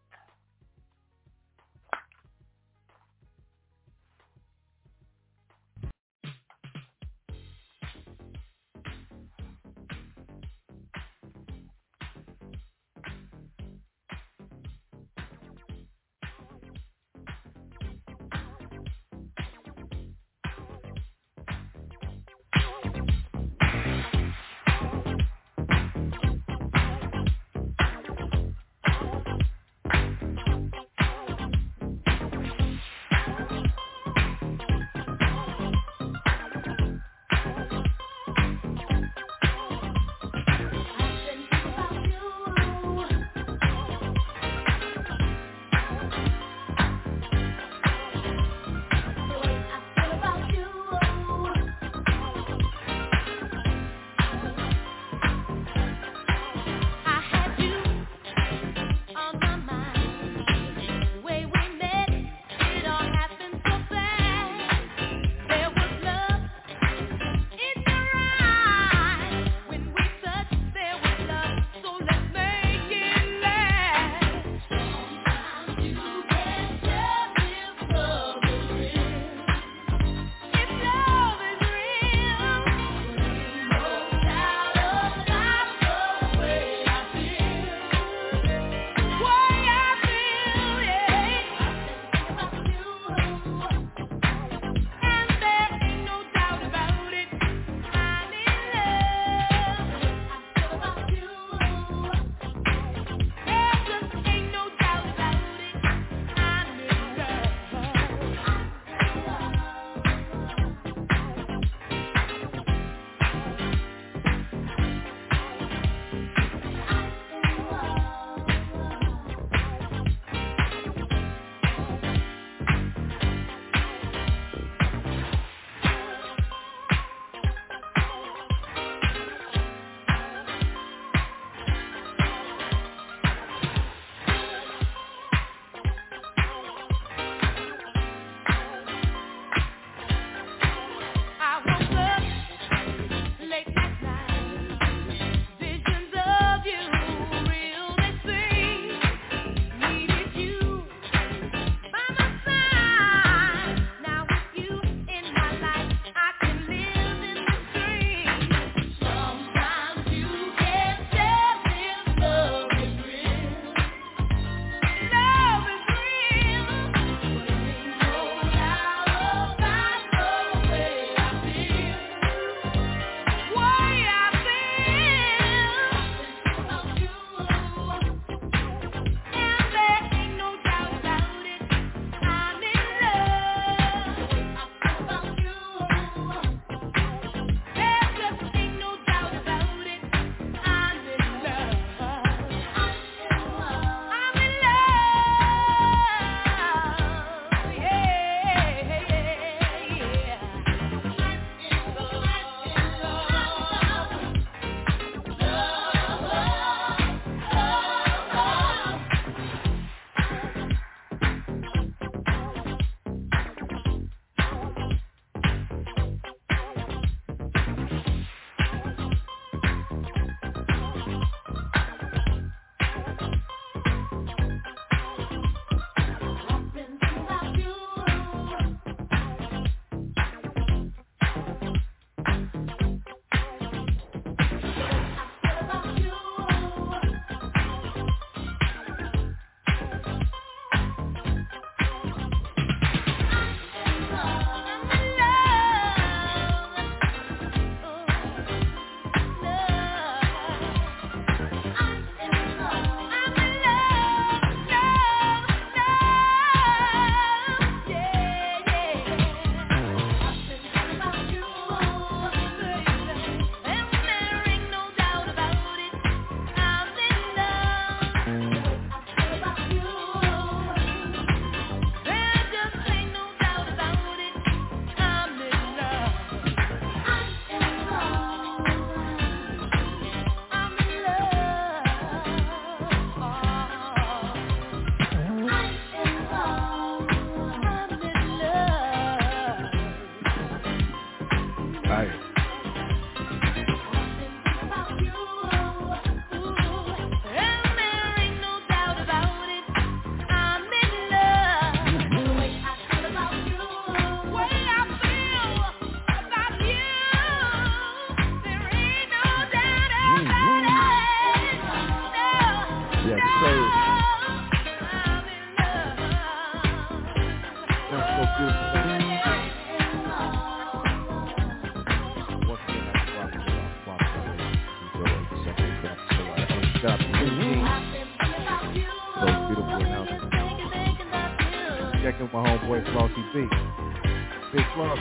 B: Checking my homeboy Flossy B. Big Floss.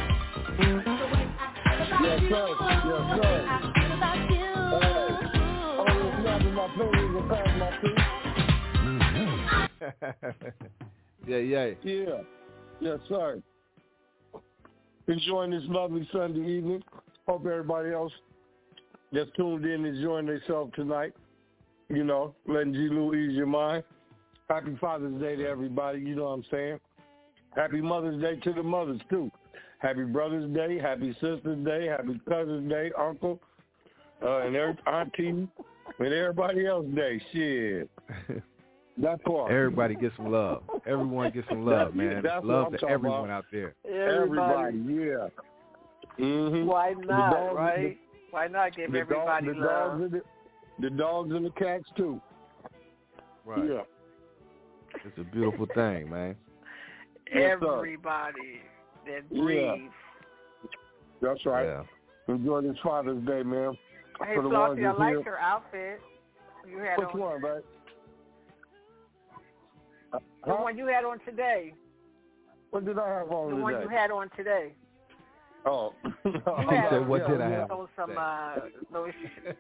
C: Yes, sir. Yes, sir.
B: Yeah.
C: Yes, sir. Enjoying this lovely Sunday evening. Hope everybody else that's tuned in is enjoying themselves tonight. You know, letting G. Lou ease your mind. Happy Father's Day to everybody, you know what I'm saying? Happy Mother's Day to the mothers, too. Happy Brother's Day, happy Sister's Day, happy Cousin's Day, Uncle, and Auntie, and everybody else's day. Shit. That part.
B: Everybody get some love. Everyone get some love, man.
C: That's
B: love to everyone out there.
C: Everybody, yeah. Mm-hmm.
K: Why not, right? Why not give everybody love?
C: The dogs and the cats, too.
B: Right.
C: Yeah.
B: It's a beautiful thing, man.
K: Everybody that breathes.
C: Yeah. That's right. Yeah. Enjoy this Father's Day, man.
K: Hey, Flossie, I like your outfit. You had
C: Which one, babe?
K: The one you had on today.
C: What did I have on today?
K: The one you had on today.
C: Oh.
B: He said, what did I have
K: on
B: some
K: lotion.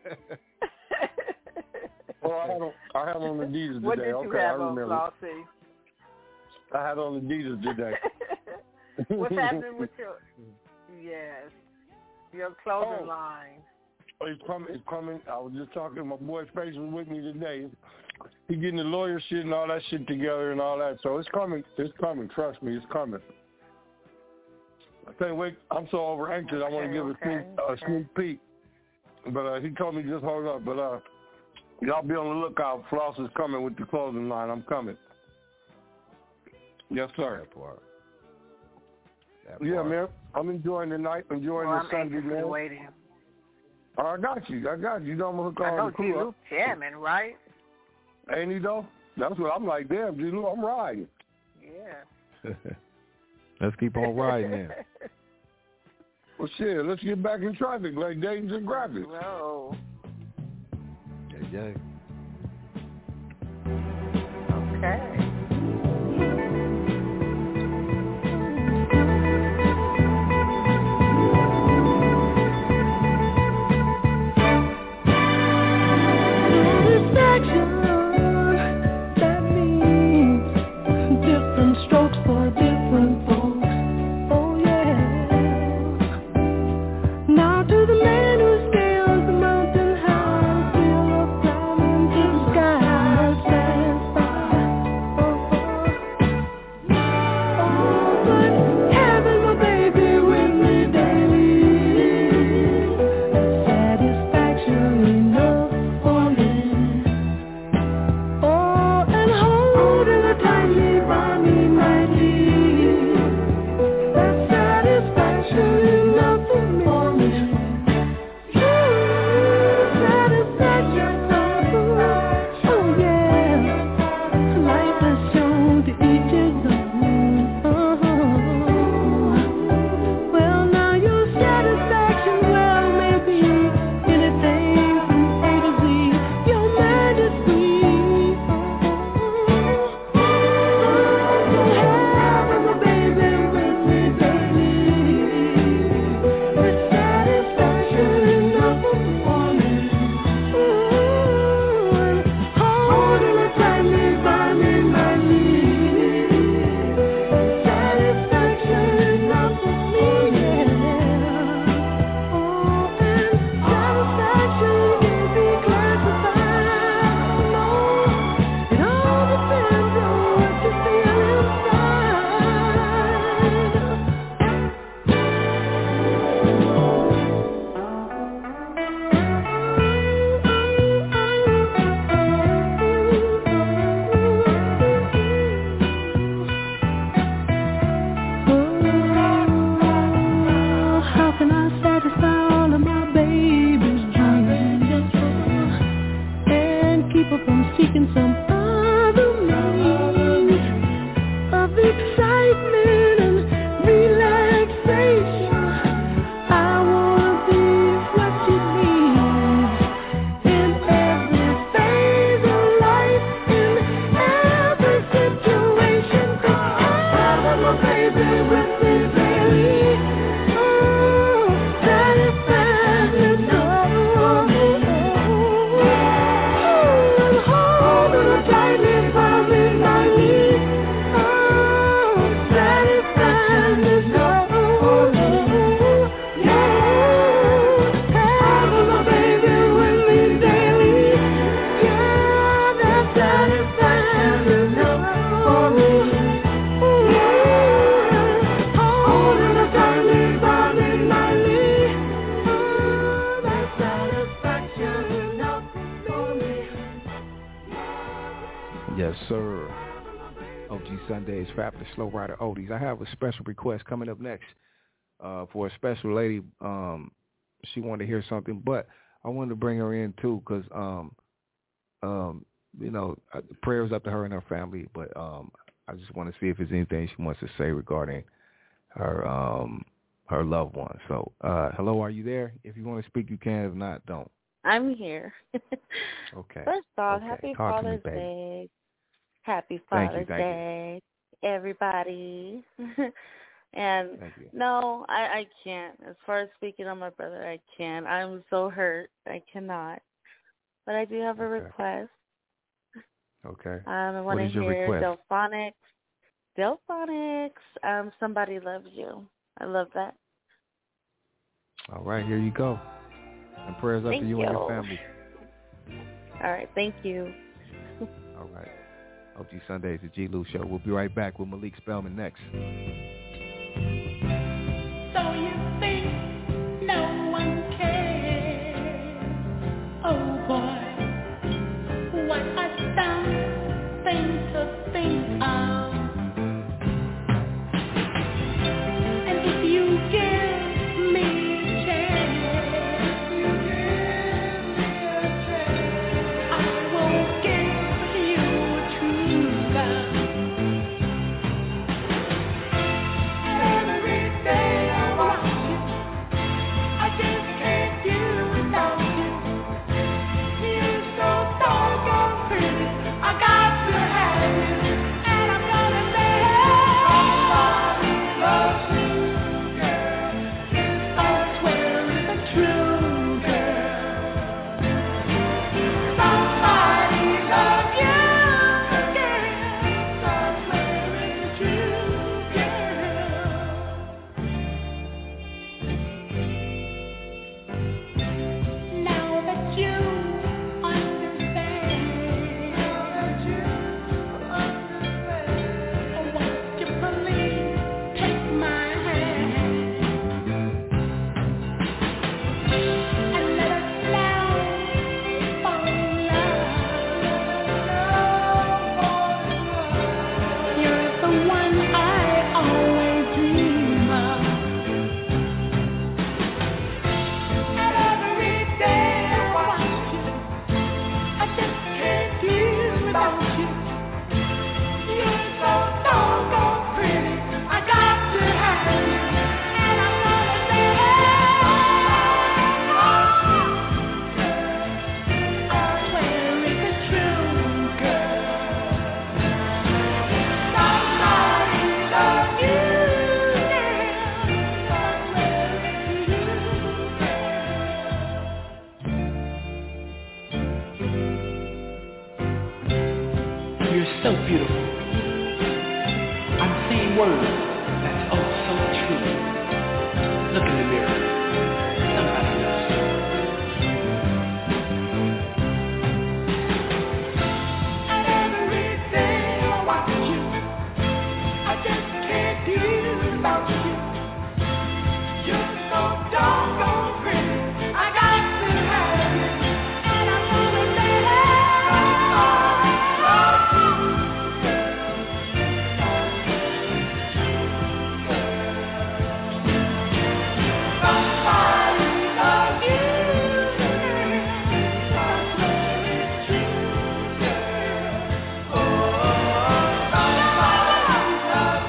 C: Well, I had on Adidas today.
K: What did you have on,
C: Flossie? I had on Adidas today.
K: What's happening with your clothing line?
C: Oh, it's coming. I was just talking to my boy Space was with me today. He's getting the lawyer shit and all that shit together and all that. So it's coming. It's coming. Trust me, it's coming. I can't wait. I'm so over anxious. I want to give a sneak peek. But he told me just hold up. But y'all be on the lookout. Floss is coming with the clothing line. I'm coming. Yes, sir. That part. Yeah, man. I'm enjoying the night. Enjoying the Sunday, man.
K: Waiting.
C: I got you. You know I'm going to hook all the crew up.
K: Luke jamming, right?
C: Ain't he, though? That's what I'm like. Damn, G-Lou, I'm riding.
K: Yeah.
B: Let's keep on riding then.
C: Well, shit, let's get back in traffic like Dayton's and Graphics.
K: No.
B: Yeah.
K: Okay.
B: Sundays, Fabulous Slow Rider Oldies. I have a special request coming up next for a special lady. She wanted to hear something, but I wanted to bring her in too because, prayers up to her and her family. But I just want to see if there's anything she wants to say regarding her loved one. So, hello, are you there? If you want to speak, you can. If not, don't.
L: I'm here.
B: Okay.
L: First off,
B: okay.
L: Happy
B: Talk
L: Father's
B: to me,
L: Day. Happy Father's Day, everybody. And no, I can't. As far as speaking on my brother, I can't. I'm so hurt. I cannot. But I do have a request.
B: Okay.
L: I want to hear Delphonics. Somebody Loves You. I love that.
B: All right, here you go. And prayers up to you and your family.
L: All right, thank you.
B: All right. OG Sundays, the G. Lou Show. We'll be right back with Malik Spellman next.
J: So you think no one cares? Oh boy, what a dumb thing to think of. And if you give me a chance, I will give you true love. Every day I watch you, I just can't do without you. You're so doggone pretty, I got to have you, and I'm gonna say, somebody loves you, girl. I swear it's a true girl. Somebody loves you, girl. I swear it's true, girl. Now that you understand, won't you please take my hand and let us now fall in love. You're the one I always dream of. And every day I watch you, I just can't do without you. You're so doggone pretty, I got to have you, and I'm gonna say, I swear it's a true girl. Somebody loves you, girl. I swear it's true. You're so beautiful. I'm saying words that's oh so true. Look in the mirror. Somebody loves you. And every day I watch you, I just can't do without you. You're so doggone pretty, I got to have you, and I'm gonna say, somebody loves you. Somebody loves you. I swear it's true. Oh, somebody loves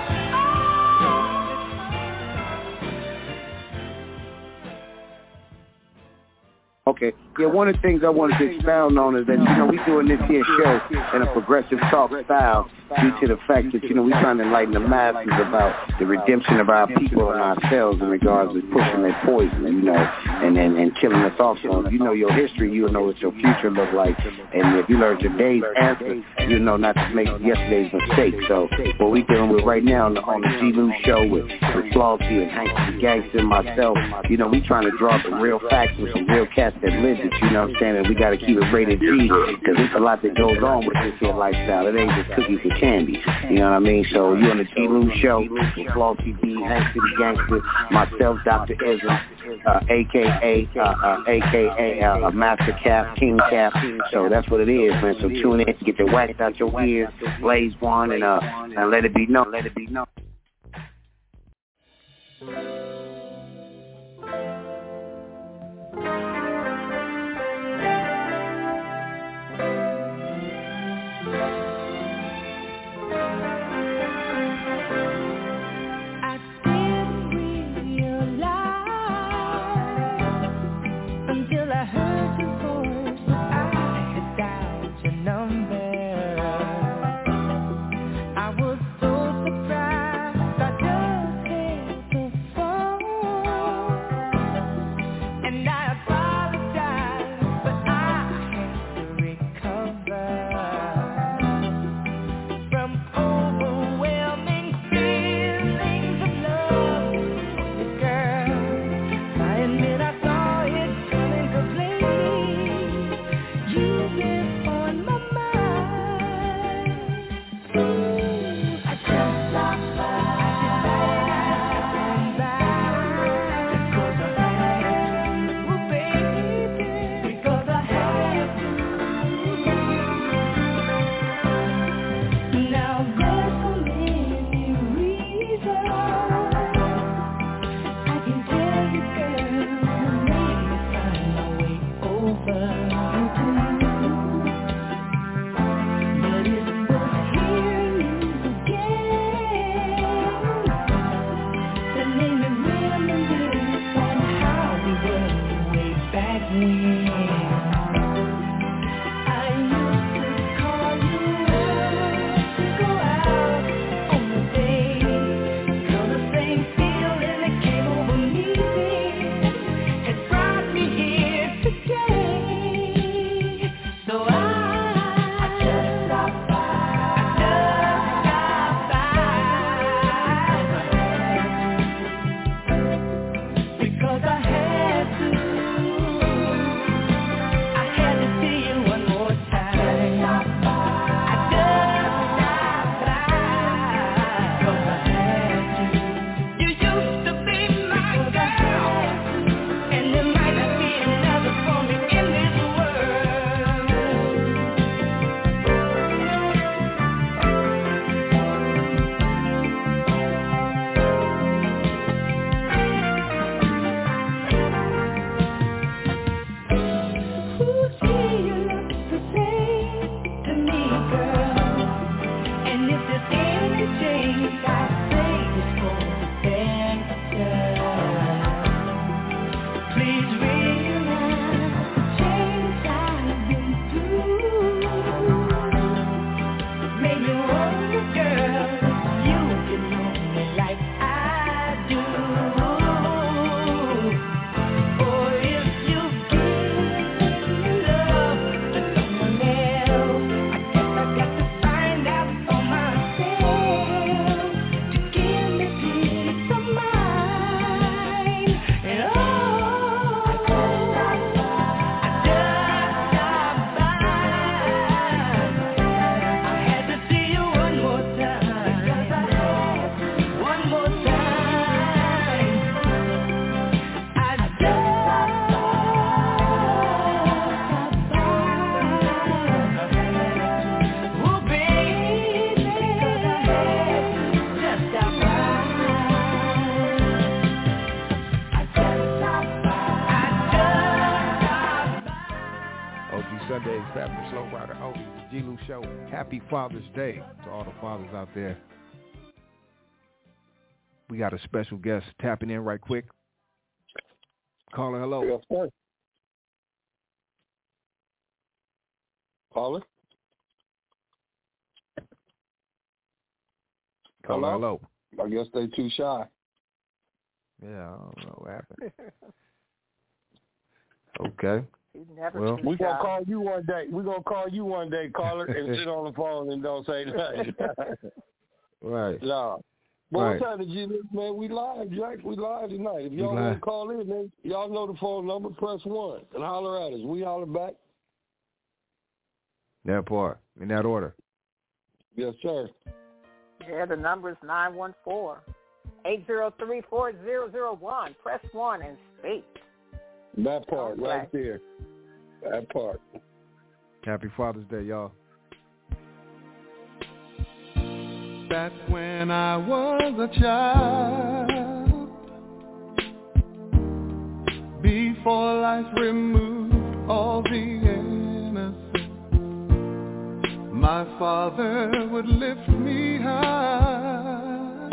G: Okay. Yeah, one of the things I wanted to expound on is that, we doing this here show in a progressive talk style due to the fact that, we trying to enlighten the masses about the redemption of our people and ourselves in regards to pushing that poison, and killing us off. So if you know your history, you'll know what your future look like. And if you learn today's answer, you'll know not to make yesterday's mistake. So what we dealing with right now on the G. Lou Show with Flossie and Hank the Gangster and myself, we trying to draw some real facts with some real cats that live but you know what I'm saying, and we got to keep it rated G, because there's a lot that goes on with this here lifestyle. It ain't just cookies and candy, you know what I mean? So you on the G Lou Show with Flossy D, Hank City Gangster, myself, Dr. Ezra, a.k.a. Master Cap, King Cap. So that's what it is, man. So tune in, get the wax out your ears, blaze one, and let it be known. Let it be known.
B: Show. Happy Father's Day to all the fathers out there. We got a special guest tapping in right quick. Caller, hello.
C: Yes, sir. Caller.
B: Hello.
C: I guess they too shy.
B: Yeah, I don't know what happened. Okay.
K: Well,
C: we're gonna call you one day. We're gonna call you one day, caller, and sit on the phone and don't say nothing.
B: Right.
C: No. What time did you live, man? We live, Jack. We live tonight. If y'all want to call in, man, y'all know the phone number. Press 1 and holler at us. We holler back.
B: That part. In that order.
C: Yes, sir.
K: Yeah, the number is 914-803-4001. Press 1 and speak.
C: That part right there. That part.
B: Happy Father's Day, y'all.
J: Back when I was a child, before life removed all the innocence, my father would lift me high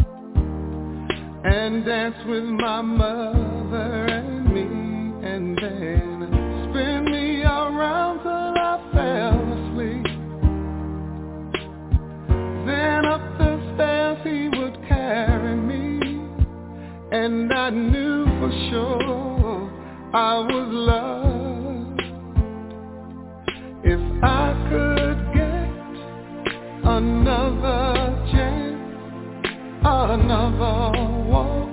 J: and dance with my mother and me, and then spin me around till I fell asleep. Then up the stairs he would carry me, and I knew for sure I was loved. If I could get another chance, another walk,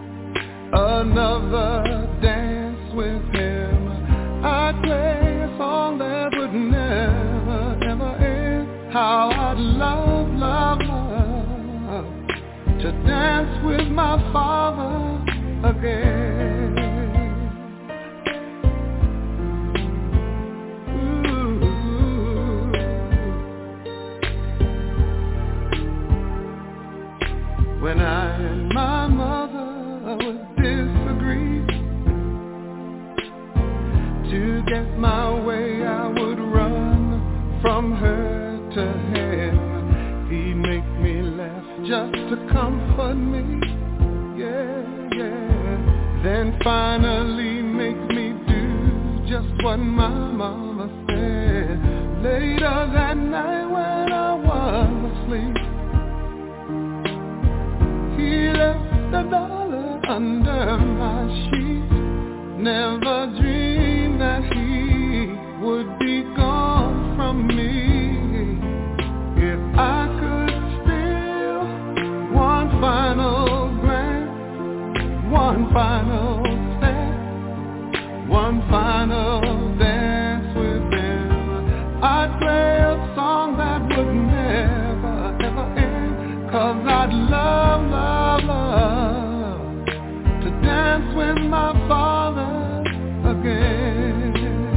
J: another dance with him, I'd play a song that would never, ever end. How I'd love, love, love to dance with my father again. Ooh. When I and my mother would disagree, to get my way I would run from her to him. He'd make me laugh just to comfort me, yeah, yeah. Then finally make me do just what my mama said. Later that night when I was asleep, he left $1 under my sheet. Never dreamed that he would be gone from me. If I could steal one final glance, one final step, one final dance with him, I'd play a song that would never, ever end. 'Cause I'd love, love, love to dance with my father again.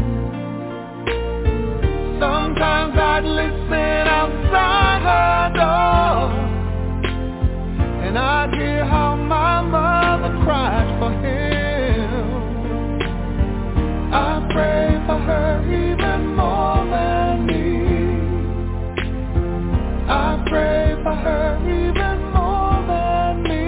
J: Sometimes I'd listen outside her door, and I'd hear how my mother cried for him. I pray for her even more than me. I pray for her even more than me.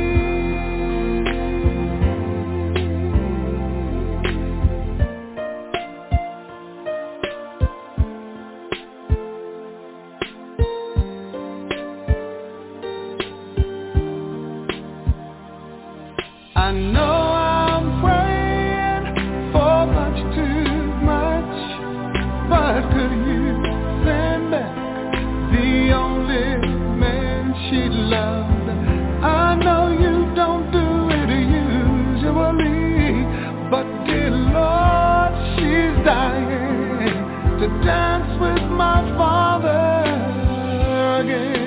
J: I know I'm praying for much too much, but could you send back the only man she loved? I know you don't do it usually, but dear Lord, she's dying to dance with my father again.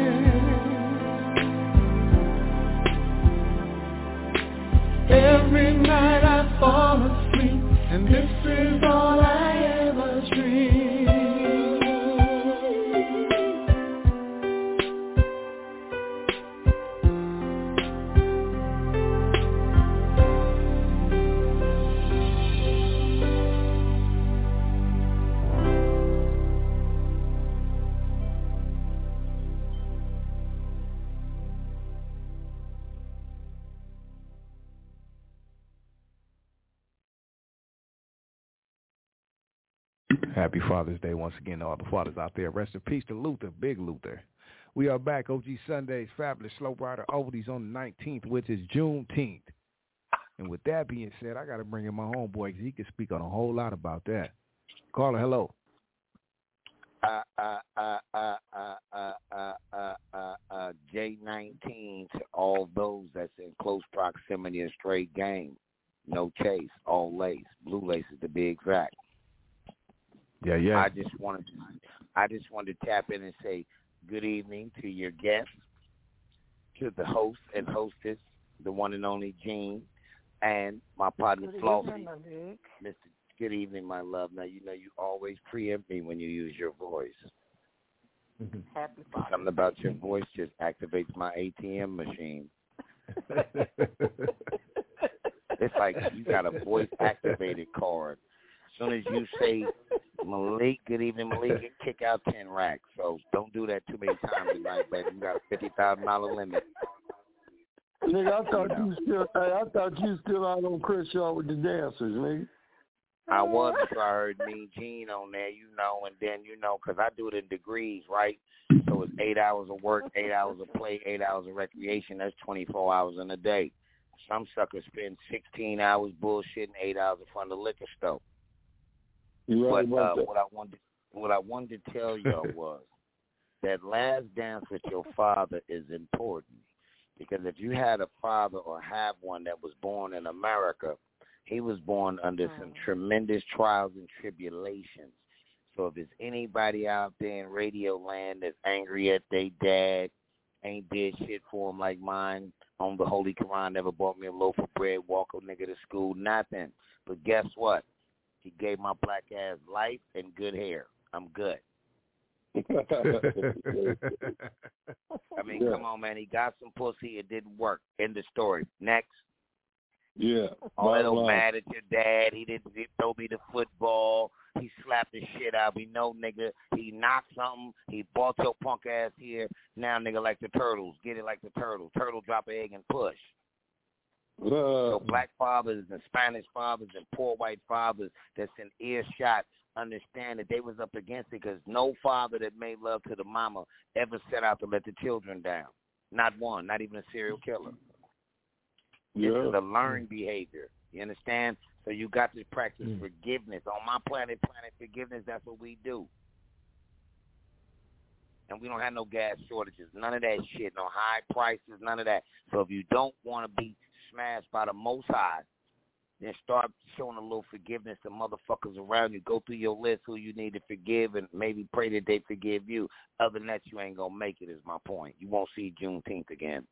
J: Every night I fall asleep, and this is all I ever dream.
B: Happy Father's Day once again to all the fathers out there. Rest in peace to Luther, Big Luther. We are back, OG Sundays, Fabulous Slow Rider Oldies on the 19th, which is Juneteenth. And with that being said, I got to bring in my homeboy because he can speak on a whole lot about that. Caller, hello.
M: J19 to all those that's in close proximity and straight game. No chase, all lace. Blue lace is the big fact.
B: Yeah.
M: I just wanted to tap in and say good evening to your guests, to the host and hostess, the one and only Gene, and my partner Flossie. Mr. Good evening, my love. Now, you know you always preempt me when you use your voice.
K: Happy Father's
M: Something about your voice just activates my ATM machine. It's like you got a voice-activated card. As soon as you say, Malik, good evening, Malik, you kick out 10 racks. So don't do that too many times tonight, baby. You got a $50,000 limit.
C: Nigga, I thought you still out on Crenshaw with the dancers, nigga.
M: I was until I heard Mean Gene on there, you know, and then, you know, because I do it in degrees, right? So it's 8 hours of work, 8 hours of play, 8 hours of recreation. That's 24 hours in a day. Some suckers spend 16 hours bullshitting, 8 hours in front of the liquor store.
C: Right,
M: but what I wanted to tell y'all was that last dance with your father is important, because if you had a father or have one that was born in America, he was born under some tremendous trials and tribulations. So if there's anybody out there in radio land that's angry at their dad, ain't did shit for him like mine, on the Holy Quran, never bought me a loaf of bread, walk a nigga to school, nothing. But guess what? He gave my black ass life and good hair. I'm good. I mean, come on, man. He got some pussy. It didn't work. End of story. Next.
C: Yeah.
M: All that old mad at your dad. He didn't throw me the football. He slapped the shit out. We know, nigga. He knocked something. He bought your punk ass here. Now, nigga, like the turtles. Get it like the turtle. Turtle drop an egg and push. So black fathers and Spanish fathers and poor white fathers that's in earshot understand that they was up against it, because no father that made love to the mama ever set out to let the children down. Not one. Not even a serial killer. This is a learned behavior. You understand? So you got to practice forgiveness. On my planet forgiveness, that's what we do. And we don't have no gas shortages. None of that shit. No high prices, none of that. So if you don't want to be smashed by the Most High, then start showing a little forgiveness to motherfuckers around you. Go through your list who you need to forgive and maybe pray that they forgive you. Other than that, you ain't going to make it, is my point. You won't see Juneteenth again.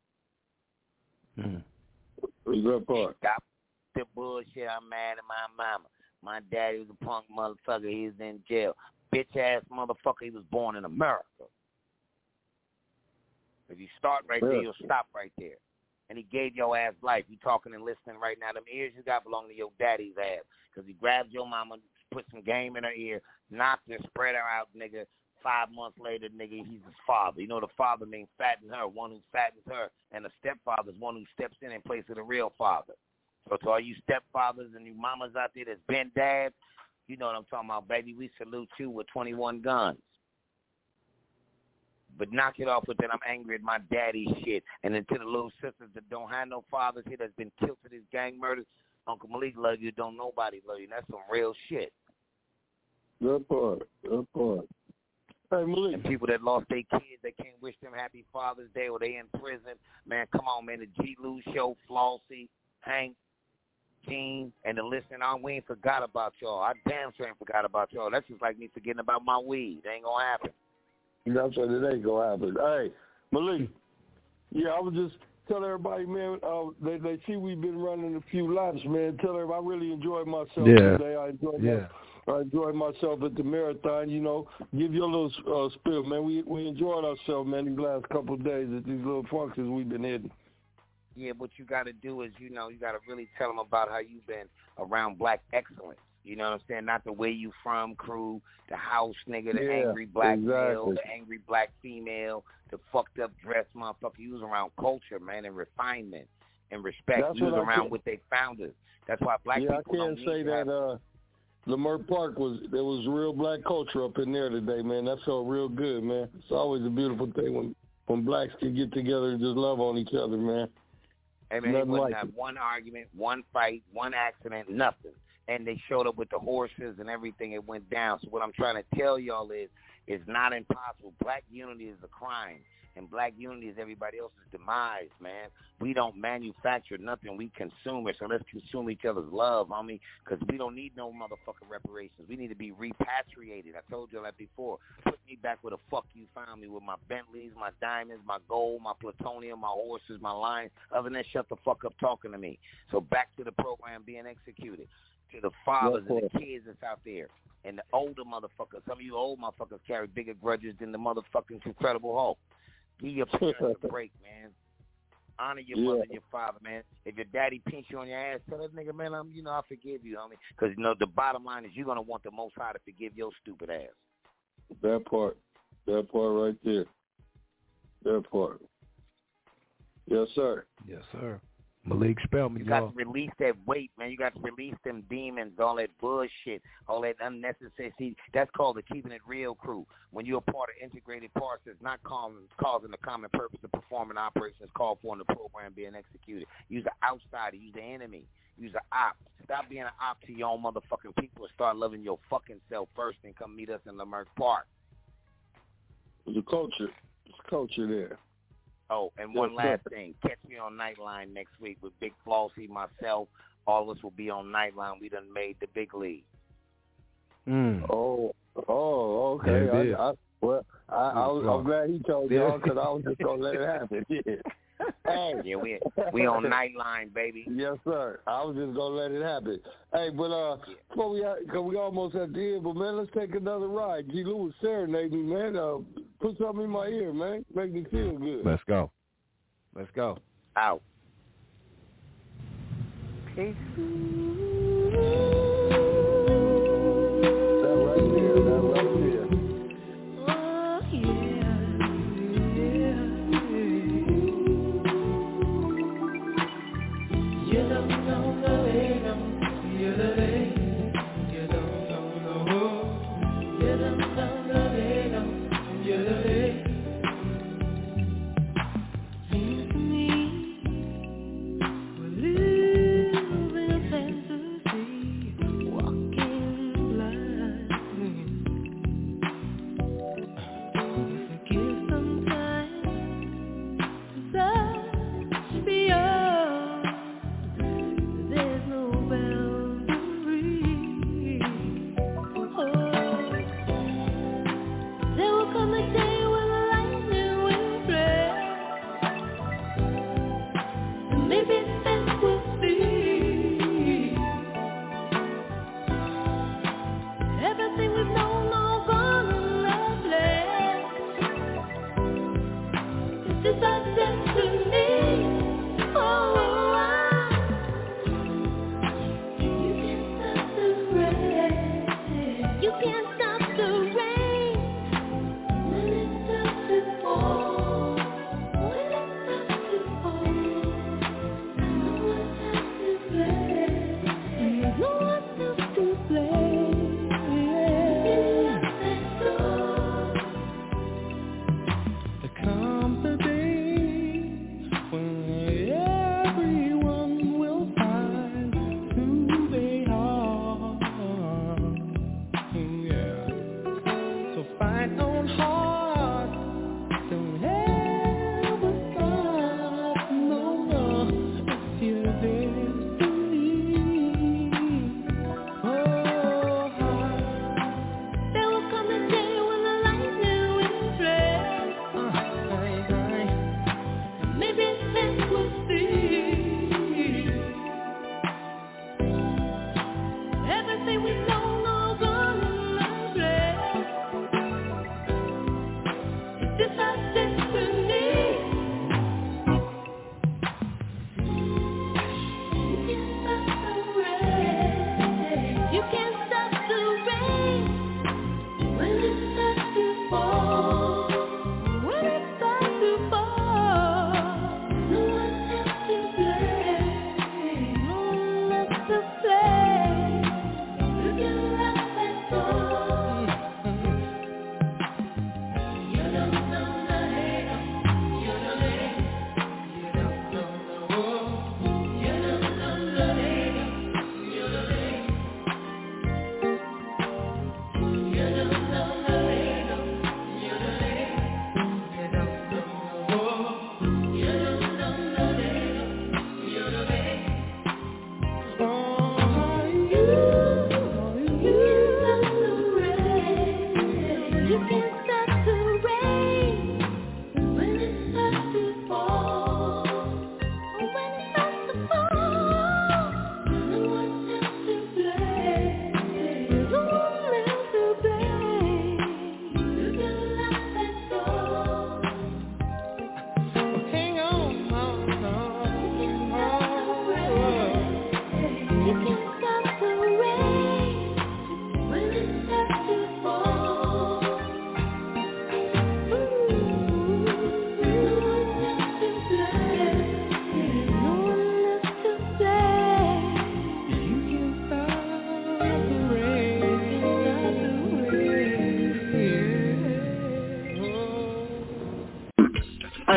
M: Stop the bullshit. I'm mad at my mama. My daddy was a punk motherfucker. He was in jail. Bitch-ass motherfucker. He was born in America. If you start right there, you'll stop right there. And he gave your ass life. You talking and listening right now. Them ears you got belong to your daddy's ass, because he grabbed your mama, put some game in her ear, knocked her, spread her out, nigga. 5 months later, nigga, he's his father. You know the father means fatten her, one who fattens her, and the stepfather is one who steps in place of the real father. So to all you stepfathers and you mamas out there that's been dads, you know what I'm talking about, baby. We salute you with 21 guns. But knock it off with that I'm angry at my daddy shit. And then to the little sisters that don't have no fathers here that's been killed for these gang murders, Uncle Malik love you, don't nobody love you. That's some real shit.
C: Good part. Hey, Malik.
M: And people that lost their kids, they can't wish them happy Father's Day, or they in prison. Man, come on, man. The G. Lou Show, Flossie, Hank, Gene, and the listening on, we ain't forgot about y'all. I damn sure ain't forgot about y'all. That's just like me forgetting about my weed. It ain't gonna happen.
C: That's what it ain't gonna happen. Hey, Malik. Yeah, I was just tell everybody, man. They see we've been running a few laps, man. Tell everybody I really enjoyed myself today. I enjoyed myself at the marathon. You know, give your little spill, man. We enjoyed ourselves, man, these last couple of days at these little functions we've been hitting.
M: Yeah, what you got to do is, you know, you got to really tell them about how you've been around black excellence. You know what I'm saying? Not the way you from, crew, the house nigga, the angry black male, the angry black female, the fucked up dress motherfucker. You was around culture, man, and refinement and respect. You was around with their founders. That's why black people
C: I can't say that Leimert Park there was real black culture up in there today, man. That felt real good, man. It's always a beautiful thing when blacks can get together and just love on each other, man.
M: Hey, man, they wouldn't have one argument, one fight, one accident, nothing. And they showed up with the horses and everything. It went down. So what I'm trying to tell y'all is, It's not impossible. Black unity is a crime, and black unity is everybody else's demise, man. We don't manufacture nothing. We consume it, so let's consume each other's love, homie, because we don't need no motherfucking reparations. We need to be repatriated. I told you that before. Put me back where the fuck you found me, with my Bentleys, my diamonds, my gold, my plutonium, my horses, my lions. Other than that, shut the fuck up talking to me. So back to the program being executed. To the fathers and the kids that's out there. And the older motherfuckers, some of you old motherfuckers carry bigger grudges than the motherfucking Incredible Hulk. Give your parents a break, man. Honor your mother and your father, man. If your daddy pinch you on your ass, tell that nigga, man, I forgive you, homie. Because, the bottom line is you're going to want the Most High to forgive your stupid ass.
C: That part right there. That part. Yes, sir.
B: Yes, sir. Malik, spell me,
M: you got to release that weight, man. You got to release them demons, all that bullshit, all that unnecessary. See, that's called the Keeping It Real crew. When you're a part of integrated parts that's not causing the common purpose of performing operations called for in the program being executed. Use the outsider. Use the enemy. Use the op. Stop being an op to your own motherfucking people and start loving your fucking self first and come meet us in Leimert Park.
C: The culture. There's culture there.
M: Oh, and one last thing. Catch me on Nightline next week with Big Flossy, myself. All of us will be on Nightline. We done made the big league.
C: Oh, okay. I'm glad he told y'all because I was just going to let it happen. Hey.
M: Yeah, we on Nightline, baby.
C: Yes, sir. I was just going to let it happen. Hey, but before because we almost at the end, but, man, let's take another ride. G. Lewis serenade me, man. Put something in my ear, man. Make me feel good.
B: Let's go.
M: Out.
L: Peace.
C: That right there.
F: There's no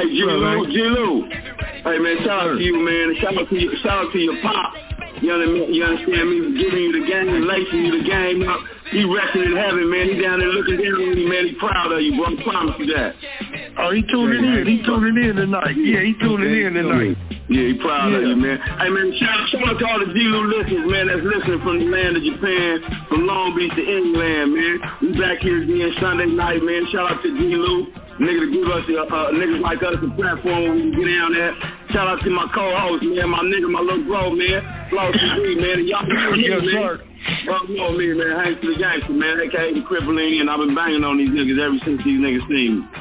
H: Hey, G-Lou. Hey, man, shout out to you, man. Shout out to your pop. You understand me? Giving you the game, lacing you the game up. He resting in heaven, man. He down there looking down on you, man. He proud of you, bro. I promise you that.
E: Oh, he tuning in. He tuning in tonight. Yeah, he tuning in tonight.
H: Yeah, he proud of you, man. Hey, man, shout out to all the G-Lou listeners, man, that's listening from the land of Japan, from Long Beach to England, man. We back here again Sunday night, man. Shout out to G-Lou. Nigga to give us, niggas like us a platform where we can get down there. Shout out to my co-host, man, my nigga, my little bro, man. Flow TV, man. And y'all know me, man. Y'all know me, man. Hanks to the gangster, man. AKA the Crippling, and I've been banging on these niggas ever since these niggas seen me.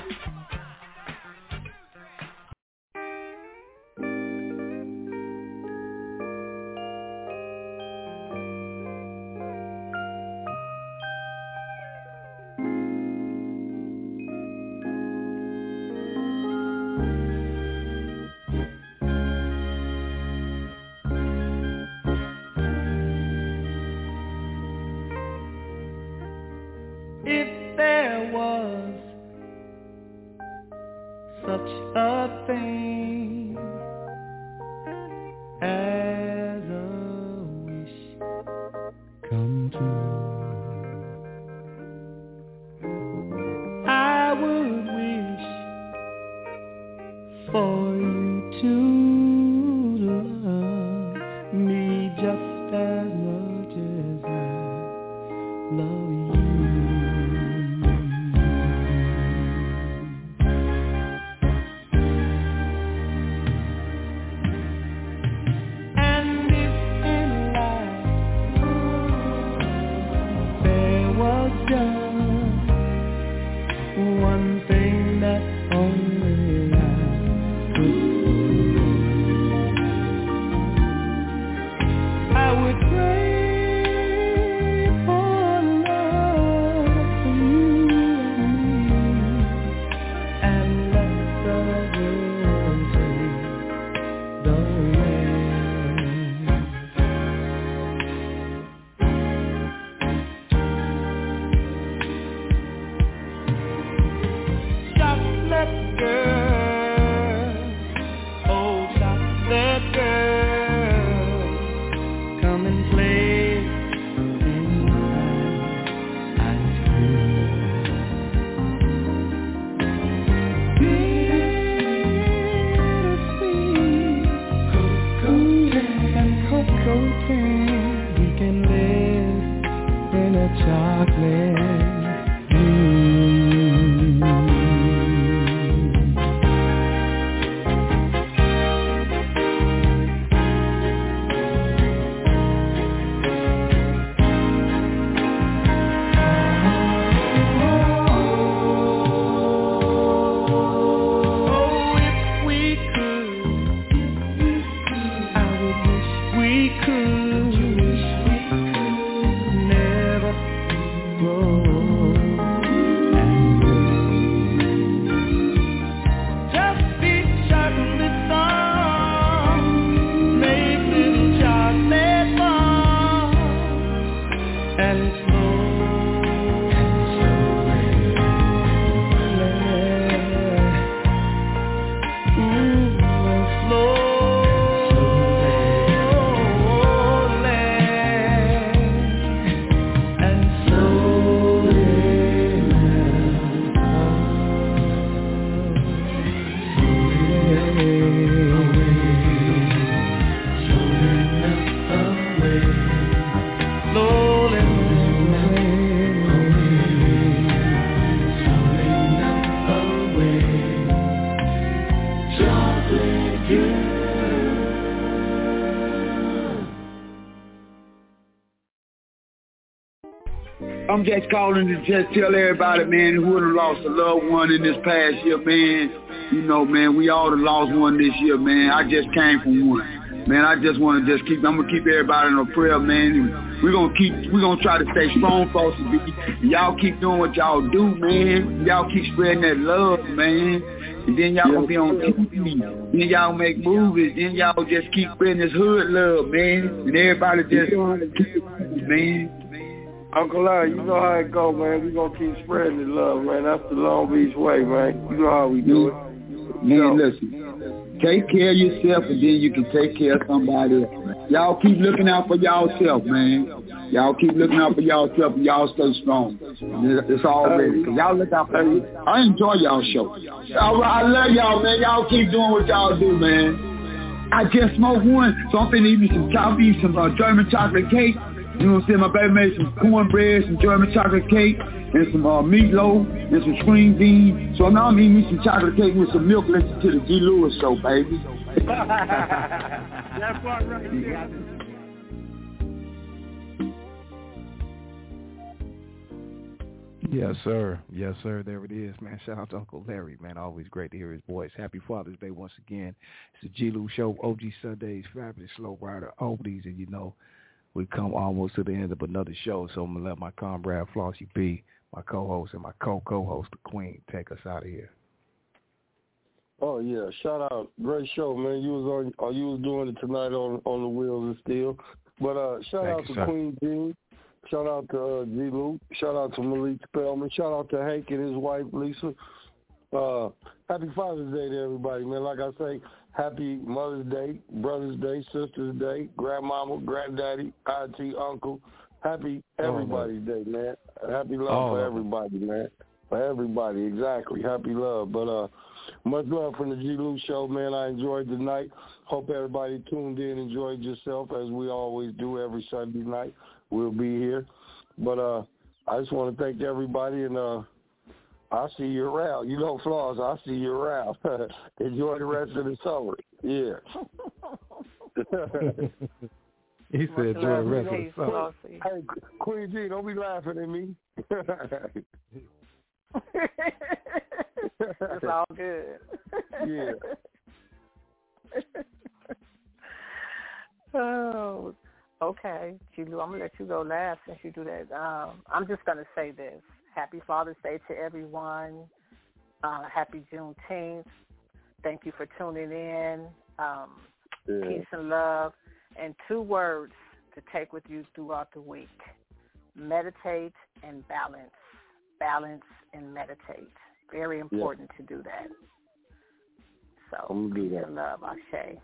G: I'm just calling to just tell everybody, man, who would have lost a loved one in this past year, man. You know, man, we all have lost one this year, man. I just came from one. Man, I just want to I'm going to keep everybody in a prayer, man. And we're going to try to stay strong, folks. Y'all keep doing what y'all do, man. Y'all keep spreading that love, man. And then y'all going to be on TV. Then y'all make movies. Then y'all just keep spreading this hood love, man. And everybody just, man.
C: Uncle Larry, you know how it go, man. We gonna keep spreading the love, man. That's the Long Beach way, man. You know how we do it.
N: Man, listen. Take care of yourself, and then you can take care of somebody else. Y'all keep looking out for y'allself, man. Y'all keep looking out for y'allself, and y'all stay strong. It's all ready. Y'all look out for me. I enjoy y'all show. All right, I love y'all, man. Y'all keep doing what y'all do, man. I just smoked one, so I'm finna eat me some coffee, some German chocolate cake. You know what I'm saying? My baby made some cornbread, some German chocolate cake, and some meatloaf, and some string beans. So now I'm eating me some chocolate cake with some milk. Listen to the G. Lewis show, baby.
E: That part right there.
B: Yes, sir. Yes, sir. There it is, man. Shout out to Uncle Larry, man. Always great to hear his voice. Happy Father's Day once again. It's the G. Lou Show, OG Sundays, Fabulous Slow Rider, Oldies, and you know, we come almost to the end of another show, so I'm going to let my comrade Flossie B, my co-host, and my co-host, the Queen, take us out of here.
C: Oh, yeah. Shout out. Great show, man. You was doing it tonight on the Wheels of Steel. But shout out to Queen Jean. Shout out to G. Lou. Shout out to Malik Spellman. Shout out to Hank and his wife, Lisa. Happy Father's Day to everybody, man. Like I say, happy Mother's Day, Brother's Day, Sister's Day, Grandmama, Granddaddy, auntie, uncle. Happy everybody's day, man. Happy love for everybody, man. For everybody, exactly. Happy love. But much love from the G. Lou Show, man. I enjoyed the night. Hope everybody tuned in, enjoyed yourself, as we always do every Sunday night. We'll be here. But I just want to thank everybody, and I'll see you around. You know, Flaws, I'll see you around. Enjoy the rest of the summer. Yeah.
B: He said enjoy the rest of the summer.
C: Hey, Queen G, don't be laughing at me.
K: It's all good.
C: Yeah.
K: Oh, okay. G-Lou, I'm going to let you go last since you do that. I'm just going to say this. Happy Father's Day to everyone. Happy Juneteenth. Thank you for tuning in. Peace and love. And 2 words to take with you throughout the week. Meditate and balance. Balance and meditate. Very important to do that. So, peace and love, Ashe.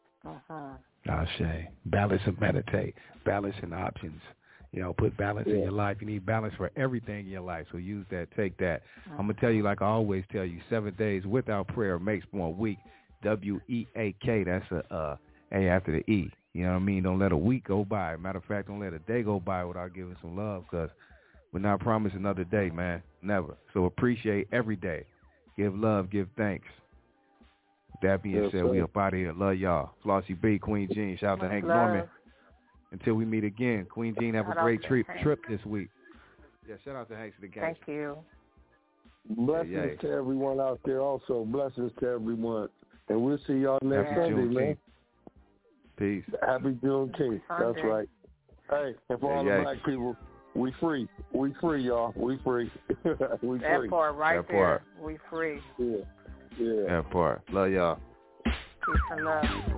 B: Ashe. Balance and meditate. Balance and options. You know, put balance in your life. You need balance for everything in your life. So use that. Take that. I'm going to tell you, like I always tell you, 7 days without prayer makes 1 week. W-E-A-K. That's a after the E. You know what I mean? Don't let a week go by. Matter of fact, don't let a day go by without giving some love, because we're not promised another day, man. Never. So appreciate every day. Give love. Give thanks. With that being said, we up out of here. Love y'all. Flossie B, Queen Jean. Shout out to Hank Norman. Until we meet again, Queen Jean, have a great trip this week. Yeah, shout out to Hank to the gang.
K: Thank you.
C: Blessings to everyone out there also. Blessings to everyone. And we'll see y'all next Sunday, man.
B: Peace.
C: Happy Juneteenth. That's right. Hey, and for all the black people, we free. We free, y'all. We free. We free.
K: That part right there. We free.
C: Yeah.
B: That part. Love y'all.
K: Peace and love.